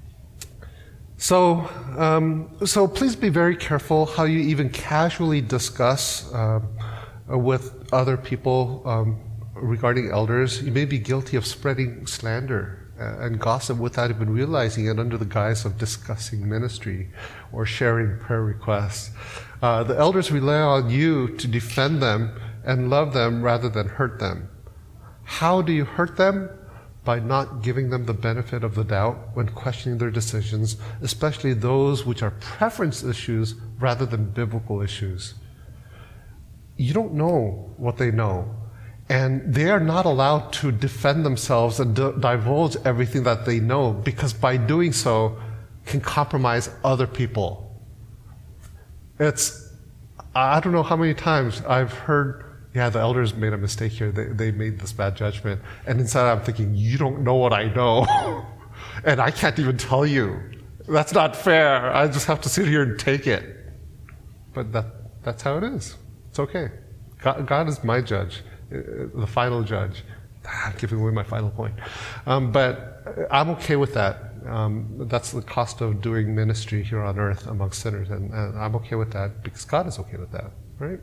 S1: so, um, so please be very careful how you even casually discuss uh, with other people um, regarding elders. You may be guilty of spreading slander and gossip without even realizing it, under the guise of discussing ministry or sharing prayer requests. Uh, the elders rely on you to defend them and love them rather than hurt them. How do you hurt them? By not giving them the benefit of the doubt when questioning their decisions, especially those which are preference issues rather than biblical issues. You don't know what they know, and they are not allowed to defend themselves and d- divulge everything that they know, because by doing so can compromise other people. It's, I don't know how many times I've heard, yeah, the elders made a mistake here. They, they made this bad judgment. And inside I'm thinking, you don't know what I know. And I can't even tell you. That's not fair. I just have to sit here and take it. But that that's how it is. It's okay. God, God is my judge, the final judge. I'm giving away my final point. Um, but I'm okay with that. Um, that's the cost of doing ministry here on earth among sinners. And, and I'm okay with that because God is okay with that, right?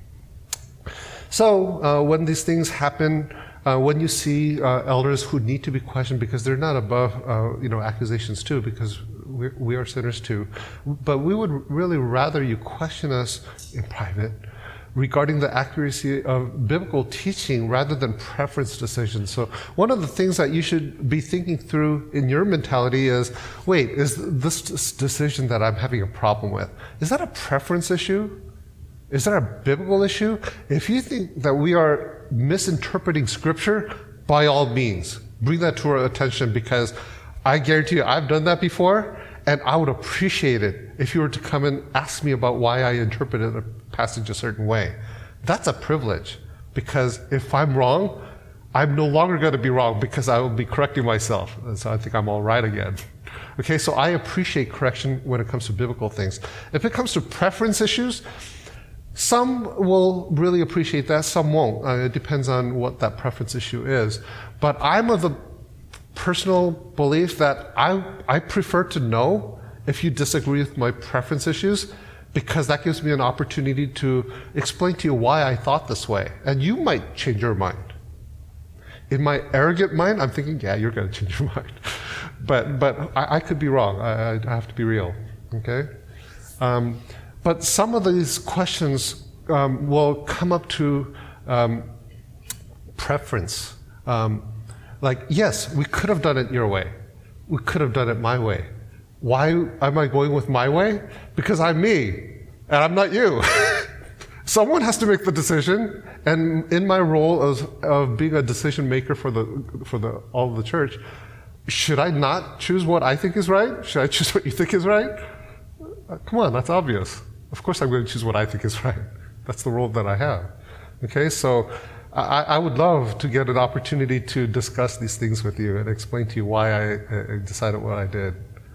S1: So uh, when these things happen, uh, when you see uh, elders who need to be questioned because they're not above, uh, you know, accusations too, because we, we are sinners too, but we would really rather you question us in private regarding the accuracy of biblical teaching rather than preference decisions. So one of the things that you should be thinking through in your mentality is, wait, is this decision that I'm having a problem with, is that a preference issue? Is that a biblical issue? If you think that we are misinterpreting Scripture, by all means, bring that to our attention, because I guarantee you, I've done that before, and I would appreciate it if you were to come and ask me about why I interpreted a passage a certain way. That's a privilege, because if I'm wrong, I'm no longer going to be wrong because I will be correcting myself. And so I think I'm all right again. Okay, so I appreciate correction when it comes to biblical things. If it comes to preference issues, Some will really appreciate that, some won't. Uh, it depends on what that preference issue is. But I'm of the personal belief that I, I prefer to know if you disagree with my preference issues, because that gives me an opportunity to explain to you why I thought this way. And you might change your mind. In my arrogant mind, I'm thinking, yeah, you're going to change your mind. But, but I, I could be wrong. I, I have to be real, okay? Um, But some of these questions um, will come up to um, preference. Um, like, yes, we could have done it your way. We could have done it my way. Why am I going with my way? Because I'm me, and I'm not you. Someone has to make the decision, and in my role as, of being a decision maker for the for the all of the church, should I not choose what I think is right? Should I choose what you think is right? Uh, come on, that's obvious. Of course I'm going to choose what I think is right. That's the role that I have. Okay, so I, I would love to get an opportunity to discuss these things with you and explain to you why I, I decided what I did.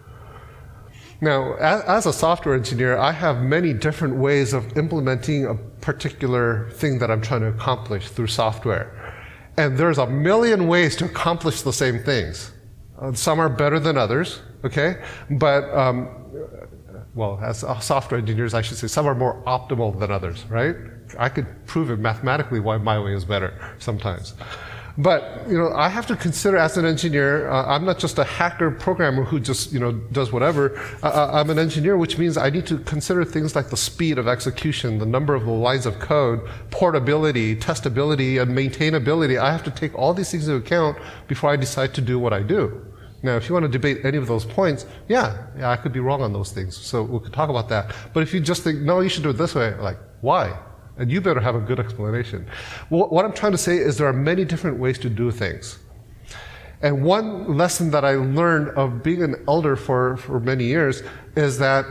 S1: Now, as, as a software engineer, I have many different ways of implementing a particular thing that I'm trying to accomplish through software. And there's a million ways to accomplish the same things. Uh, some are better than others, okay? But um, well, as software engineers, I should say, some are more optimal than others, right? I could prove it mathematically why my way is better sometimes. But, you know, I have to consider as an engineer, uh, I'm not just a hacker programmer who just, you know, does whatever. Uh, I'm an engineer, which means I need to consider things like the speed of execution, the number of the lines of code, portability, testability, and maintainability. I have to take all these things into account before I decide to do what I do. Now, if you want to debate any of those points, yeah, yeah, I could be wrong on those things. So we could talk about that. But if you just think, no, you should do it this way, like, why? And you better have a good explanation. Well, what I'm trying to say is there are many different ways to do things. And one lesson that I learned of being an elder for, for many years is that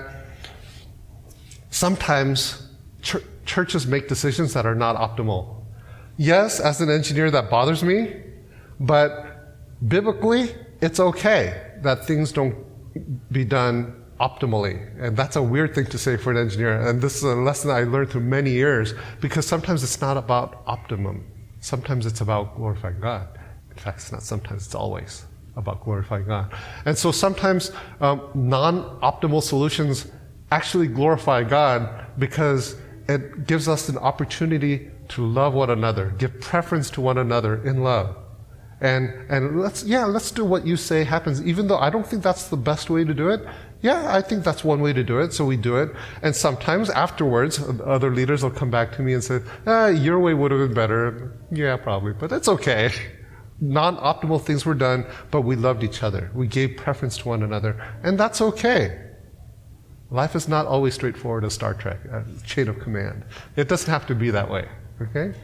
S1: sometimes ch- churches make decisions that are not optimal. Yes, as an engineer, that bothers me, but biblically, it's okay that things don't be done optimally. And that's a weird thing to say for an engineer. And this is a lesson I learned through many years, because sometimes it's not about optimum. Sometimes it's about glorifying God. In fact, it's not sometimes, it's always about glorifying God. And so sometimes um, non-optimal solutions actually glorify God, because it gives us an opportunity to love one another, give preference to one another in love. And and let's yeah, let's do what you say happens, even though I don't think that's the best way to do it. Yeah, I think that's one way to do it, so we do it. And sometimes afterwards, other leaders will come back to me and say, ah, your way would have been better. Yeah, probably, but it's okay. Non-optimal things were done, but we loved each other. We gave preference to one another, and that's okay. Life is not always straightforward as Star Trek, a chain of command. It doesn't have to be that way, okay?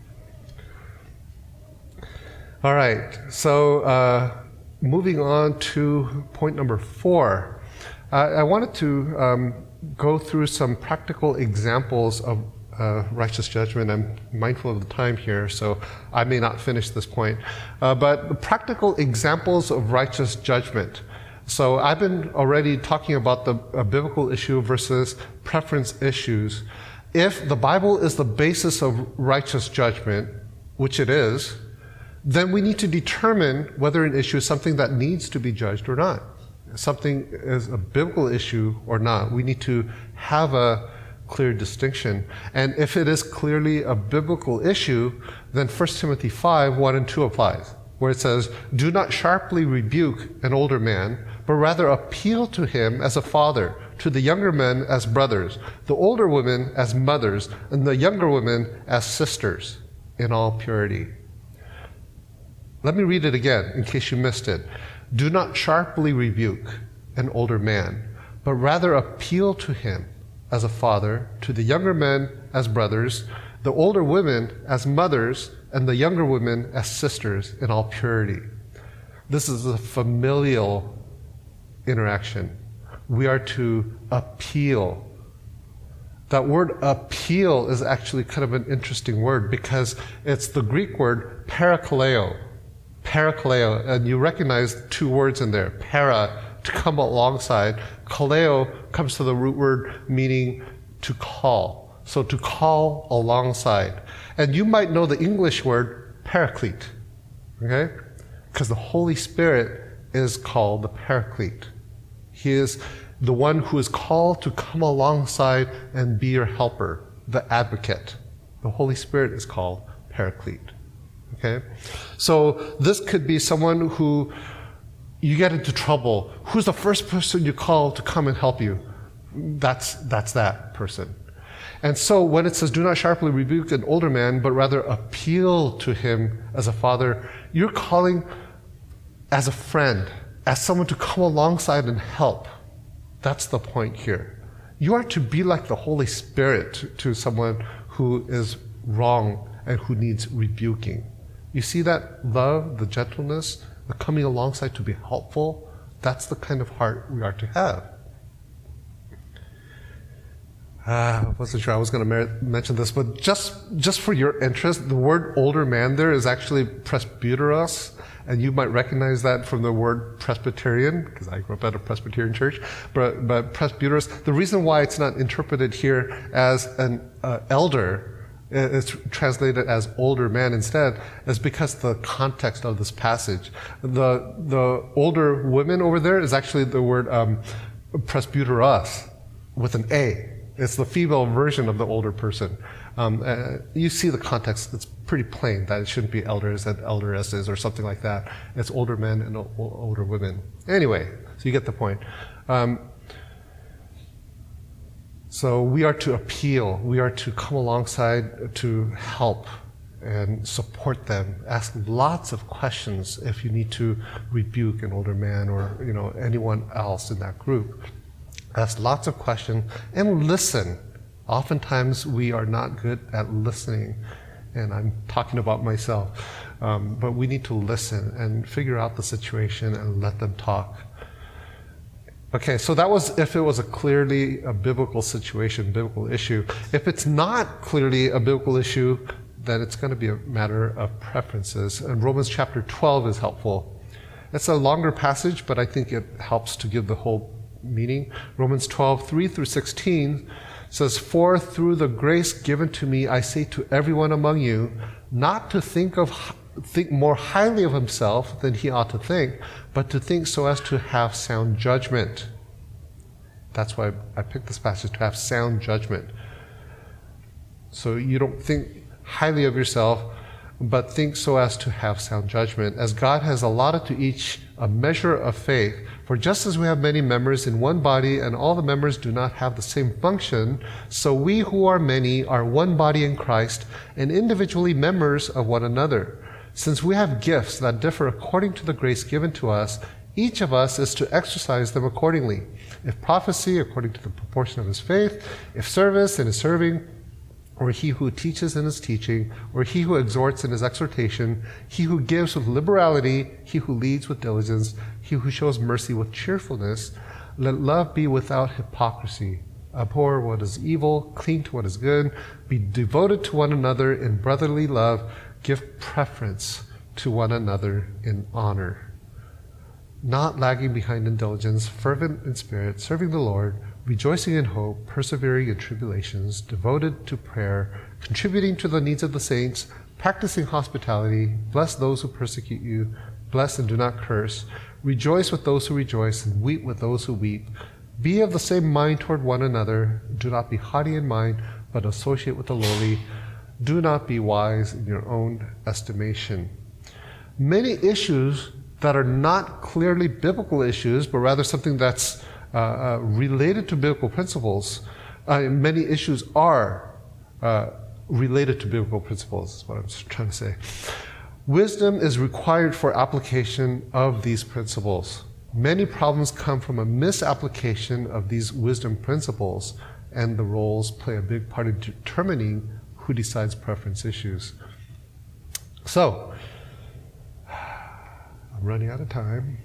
S1: All right, so uh, moving on to point number four. Uh, I wanted to um, go through some practical examples of uh, righteous judgment. I'm mindful of the time here, so I may not finish this point. Uh, but the practical examples of righteous judgment. So I've been already talking about the uh, biblical issue versus preference issues. If the Bible is the basis of righteous judgment, which it is, then we need to determine whether an issue is something that needs to be judged or not. Something is a biblical issue or not. We need to have a clear distinction. And if it is clearly a biblical issue, then First Timothy five, one and two applies, where it says, do not sharply rebuke an older man, but rather appeal to him as a father, to the younger men as brothers, the older women as mothers, and the younger women as sisters, in all purity. Let me read it again, in case you missed it. Do not sharply rebuke an older man, but rather appeal to him as a father, to the younger men as brothers, the older women as mothers, and the younger women as sisters in all purity. This is a familial interaction. We are to appeal. That word appeal is actually kind of an interesting word, because it's the Greek word parakaleo. Parakaleo, and you recognize two words in there. Para, to come alongside. Kaleo comes to the root word meaning to call. So to call alongside. And you might know the English word paraclete, okay? Because the Holy Spirit is called the paraclete. He is the one who is called to come alongside and be your helper, the advocate. The Holy Spirit is called paraclete, okay? So this could be someone who you get into trouble. Who's the first person you call to come and help you? That's, that's that person. And so when it says, do not sharply rebuke an older man, but rather appeal to him as a father, you're calling as a friend, as someone to come alongside and help. That's the point here. You are to be like the Holy Spirit to, to someone who is wrong and who needs rebuking. You see that love, the gentleness, the coming alongside to be helpful? That's the kind of heart we are to have. Uh, I wasn't sure I was going to mer- mention this, but just, just for your interest, the word older man there is actually presbyteros, and you might recognize that from the word Presbyterian, because I grew up at a Presbyterian church, but, but presbyteros, the reason why it's not interpreted here as an uh, elder, it's translated as older man instead, is because the context of this passage. The, the older women over there is actually the word um, presbyteros with an A. It's the female version of the older person. Um, uh, you see the context, it's pretty plain that it shouldn't be elders and elderesses or something like that. It's older men and o- older women. Anyway, so you get the point. Um, so we are to appeal. We are to come alongside to help and support them. Ask lots of questions if you need to rebuke an older man or, you know, anyone else in that group. Ask lots of questions and listen. Oftentimes we are not good at listening, and I'm talking about myself, um, but we need to listen and figure out the situation and let them talk. Okay, so that was if it was a clearly a biblical situation, biblical issue. If it's not clearly a biblical issue, then it's going to be a matter of preferences. And Romans chapter twelve is helpful. It's a longer passage, but I think it helps to give the whole meaning. Romans twelve, three through sixteen says, "For through the grace given to me, I say to everyone among you, not to think of think more highly of himself than he ought to think, but to think so as to have sound judgment." That's why I picked this passage, to have sound judgment. So you don't think highly of yourself, but think so as to have sound judgment, as God has allotted to each a measure of faith. For just as we have many members in one body, and all the members do not have the same function, so we who are many are one body in Christ, and individually members of one another. Since we have gifts that differ according to the grace given to us, each of us is to exercise them accordingly. If prophecy, according to the proportion of his faith; if service, in his serving; or he who teaches in his teaching; or he who exhorts in his exhortation; he who gives with liberality; he who leads with diligence; he who shows mercy with cheerfulness. Let love be without hypocrisy. Abhor what is evil, cling to what is good. Be devoted to one another in brotherly love. Give preference to one another in honor. Not lagging behind in diligence, fervent in spirit, serving the Lord, rejoicing in hope, persevering in tribulations, devoted to prayer, contributing to the needs of the saints, practicing hospitality. Bless those who persecute you. Bless and do not curse. Rejoice with those who rejoice, and weep with those who weep. Be of the same mind toward one another. Do not be haughty in mind, but associate with the lowly. Do not be wise in your own estimation. Many issues that are not clearly biblical issues, but rather something that's uh, uh, related to biblical principles. Uh, many issues are uh, related to biblical principles, is what I'm trying to say. Wisdom is required for application of these principles. Many problems come from a misapplication of these wisdom principles, and the roles play a big part in determining who decides preference issues. So, I'm running out of time.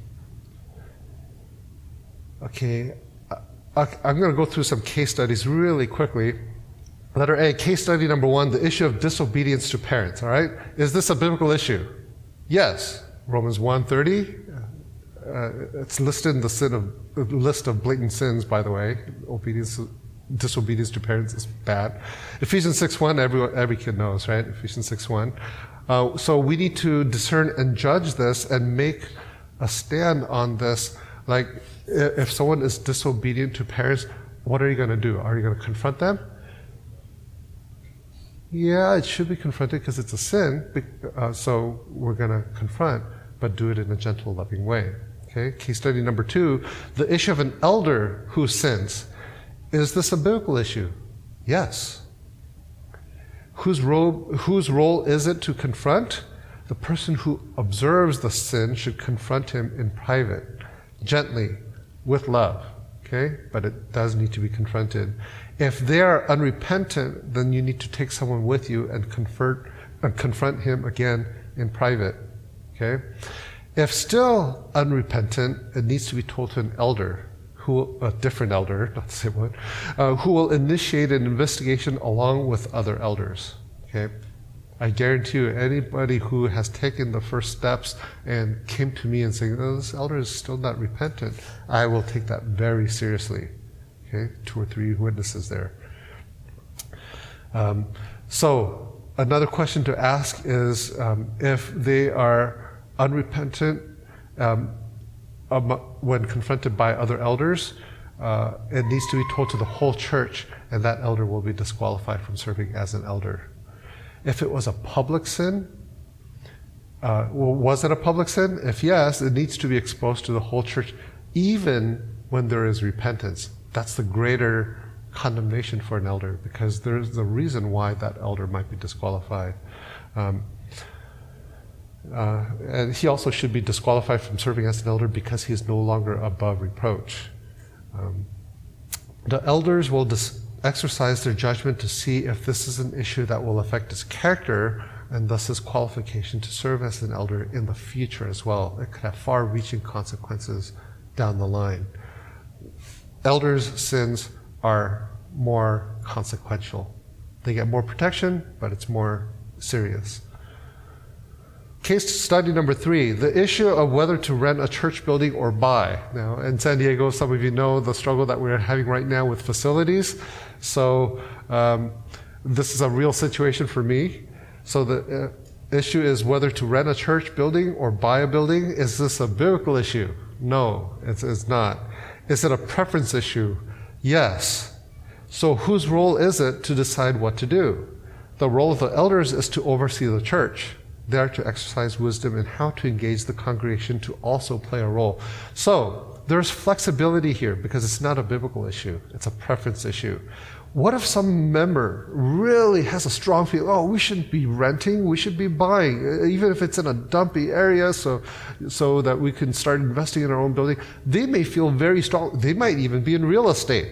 S1: Okay, I'm going to go through some case studies really quickly. Letter A, case study number one, the issue of disobedience to parents, all right? Is this a biblical issue? Yes. Romans one thirty, uh, it's listed in the sin of, list of blatant sins, by the way, obedience, disobedience to parents is bad. Ephesians six one, every, every kid knows, right? Ephesians six one. Uh, so we need to discern and judge this and make a stand on this. Like, if someone is disobedient to parents, what are you going to do? Are you going to confront them? Yeah, it should be confronted because it's a sin, uh, so we're going to confront, but do it in a gentle, loving way. Okay. Case study number two, the issue of an elder who sins. Is this a biblical issue? Yes. Whose role, whose role is it to confront? The person who observes the sin should confront him in private, gently, with love. Okay? But it does need to be confronted. If they are unrepentant, then you need to take someone with you and confront, uh, confront him again in private. Okay? If still unrepentant, it needs to be told to an elder, who a different elder, not the same one, uh, who will initiate an investigation along with other elders. Okay? I guarantee you, anybody who has taken the first steps and came to me and saying, oh, this elder is still not repentant, I will take that very seriously. Okay? Two or three witnesses there. Um, so, another question to ask is, um, if they are unrepentant um, um, when confronted by other elders, uh, it needs to be told to the whole church, and that elder will be disqualified from serving as an elder. If it was a public sin, uh, well, was it a public sin? If yes, it needs to be exposed to the whole church, even when there is repentance. That's the greater condemnation for an elder, because there's a reason why that elder might be disqualified. Um, uh, and he also should be disqualified from serving as an elder because he is no longer above reproach. Um, the elders will dis- exercise their judgment to see if this is an issue that will affect his character and thus his qualification to serve as an elder in the future as well. It could have far-reaching consequences down the line. Elders' sins are more consequential. They get more protection, but it's more serious. Case study number three, the issue of whether to rent a church building or buy. Now, in San Diego, some of you know the struggle that we're having right now with facilities. So um, this is a real situation for me. So the uh, issue is whether to rent a church building or buy a building. Is this a biblical issue? No, it's, it's not. Is it a preference issue? Yes. So whose role is it to decide what to do? The role of the elders is to oversee the church. They are to exercise wisdom in how to engage the congregation to also play a role. So there's flexibility here because it's not a biblical issue. It's a preference issue. What if some member really has a strong feeling, oh, we shouldn't be renting, we should be buying, even if it's in a dumpy area so, so that we can start investing in our own building. They may feel very strong. They might even be in real estate.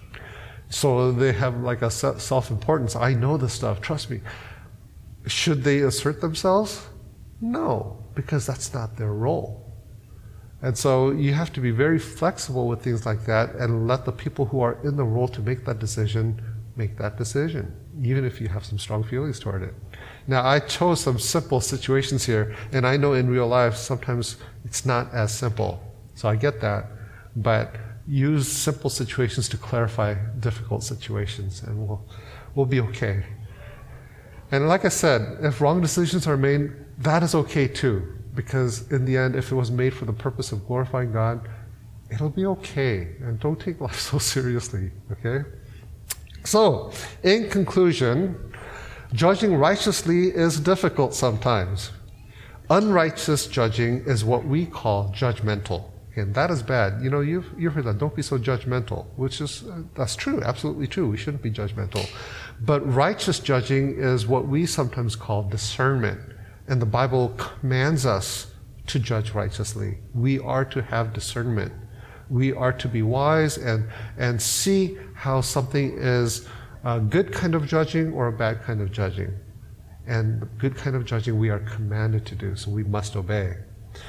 S1: So they have like a self-importance. I know this stuff, trust me. Should they assert themselves? No, because that's not their role. And so you have to be very flexible with things like that and let the people who are in the role to make that decision make that decision, even if you have some strong feelings toward it. Now, I chose some simple situations here, and I know in real life sometimes it's not as simple. So I get that. But use simple situations to clarify difficult situations, and we'll, we'll be okay. And like I said, if wrong decisions are made, that is okay too. Because in the end, if it was made for the purpose of glorifying God, it'll be okay. And don't take life so seriously, okay? So, in conclusion, judging righteously is difficult sometimes. Unrighteous judging is what we call judgmental. And that is bad. You know, you've, you've heard that. Don't be so judgmental, which is, uh, that's true, absolutely true. We shouldn't be judgmental. But righteous judging is what we sometimes call discernment. And the Bible commands us to judge righteously. We are to have discernment. We are to be wise and, and see how something is a good kind of judging or a bad kind of judging. And the good kind of judging we are commanded to do, so we must obey.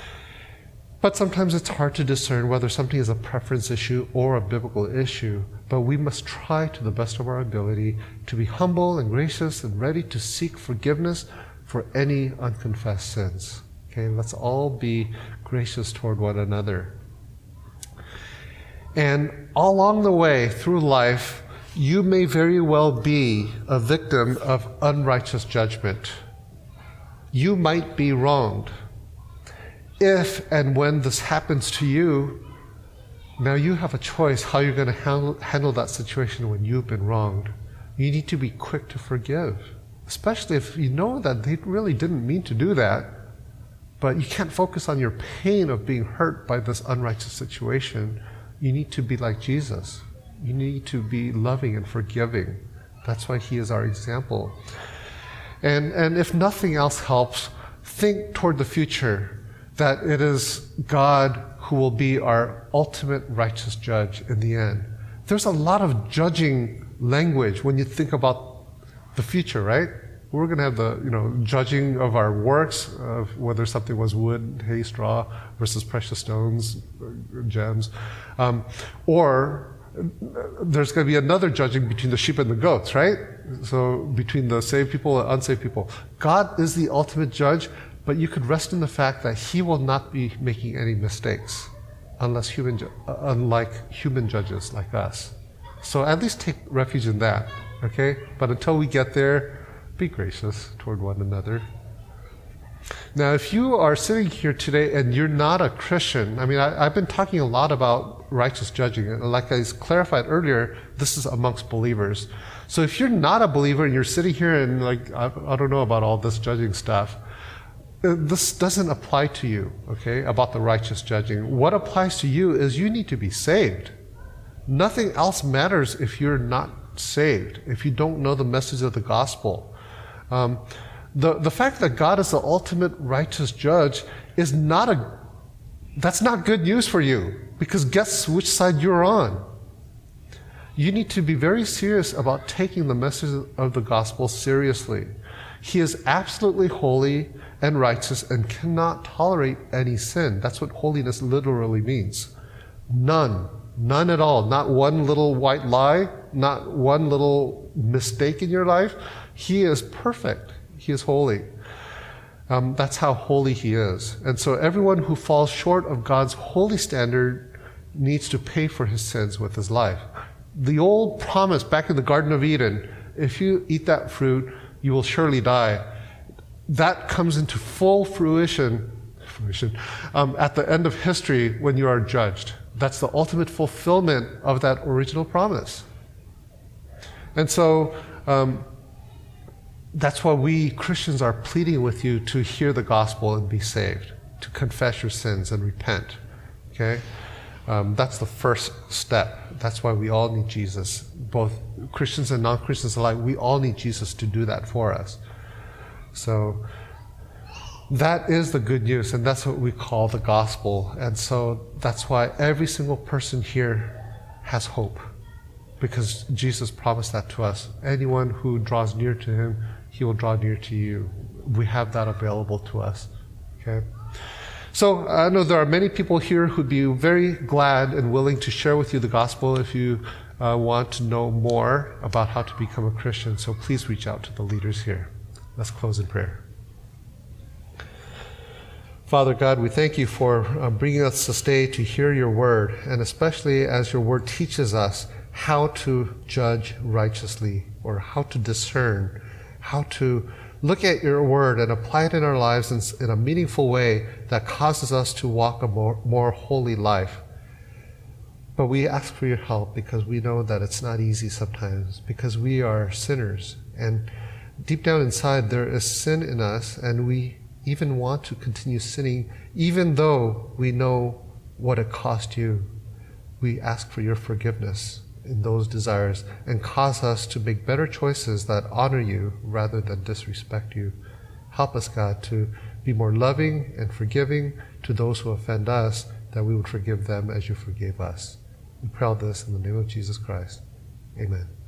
S1: But sometimes it's hard to discern whether something is a preference issue or a biblical issue, but we must try to the best of our ability to be humble and gracious and ready to seek forgiveness for any unconfessed sins. Okay, let's all be gracious toward one another. And all along the way through life, you may very well be a victim of unrighteous judgment. You might be wronged. If and when this happens to you, now you have a choice how you're going to handle, handle that situation when you've been wronged. You need to be quick to forgive, especially if you know that they really didn't mean to do that, but you can't focus on your pain of being hurt by this unrighteous situation. You need to be like Jesus. You need to be loving and forgiving. That's why he is our example. And, and if nothing else helps, think toward the future, that it is God who will be our ultimate righteous judge in the end. There's a lot of judging language when you think about the future, right? We're going to have the, you know, judging of our works, of whether something was wood, hay, straw, versus precious stones, gems. Um, or there's going to be another judging between the sheep and the goats, right? So between the saved people and unsaved people. God is the ultimate judge, but you could rest in the fact that he will not be making any mistakes, unless human, unlike human judges like us. So at least take refuge in that, okay? But until we get there, be gracious toward one another. Now, if you are sitting here today and you're not a Christian, I mean, I, I've been talking a lot about righteous judging, and like I clarified earlier, this is amongst believers. So if you're not a believer and you're sitting here and like, I, I don't know about all this judging stuff, this doesn't apply to you, okay, about the righteous judging. What applies to you is you need to be saved. Nothing else matters if you're not saved, if you don't know the message of the gospel. Um, the, the fact that God is the ultimate righteous judge is not a, that's not good news for you, because guess which side you're on. You need to be very serious about taking the message of the gospel seriously. He is absolutely holy and righteous and cannot tolerate any sin. That's what holiness literally means. None. None at all. Not one little white lie, not one little mistake in your life. He is perfect. He is holy. Um, that's how holy he is. And so everyone who falls short of God's holy standard needs to pay for his sins with his life. The old promise back in the Garden of Eden, if you eat that fruit, you will surely die. That comes into full fruition, fruition um, at the end of history when you are judged. That's the ultimate fulfillment of that original promise. And so um, that's why we Christians are pleading with you to hear the gospel and be saved, to confess your sins and repent. Okay? Um, that's the first step. That's why we all need Jesus. Both Christians and non-Christians alike, we all need Jesus to do that for us. So that is the good news, and that's what we call the gospel. And so that's why every single person here has hope, because Jesus promised that to us. Anyone who draws near to him, he will draw near to you. We have that available to us. Okay? So I know there are many people here who'd be very glad and willing to share with you the gospel if you uh, want to know more about how to become a Christian. So please reach out to the leaders here. Let's close in prayer. Father God, we thank you for uh, bringing us this day to hear your word, and especially as your word teaches us how to judge righteously, or how to discern, how to look at your word and apply it in our lives in, in a meaningful way that causes us to walk a more, more holy life. But we ask for your help because we know that it's not easy sometimes, because we are sinners. And deep down inside there is sin in us, and we even want to continue sinning, even though we know what it cost you. We ask for your forgiveness in those desires and cause us to make better choices that honor you rather than disrespect you. Help us, God, to be more loving and forgiving to those who offend us, that we would forgive them as you forgave us. We pray all this in the name of Jesus Christ. Amen.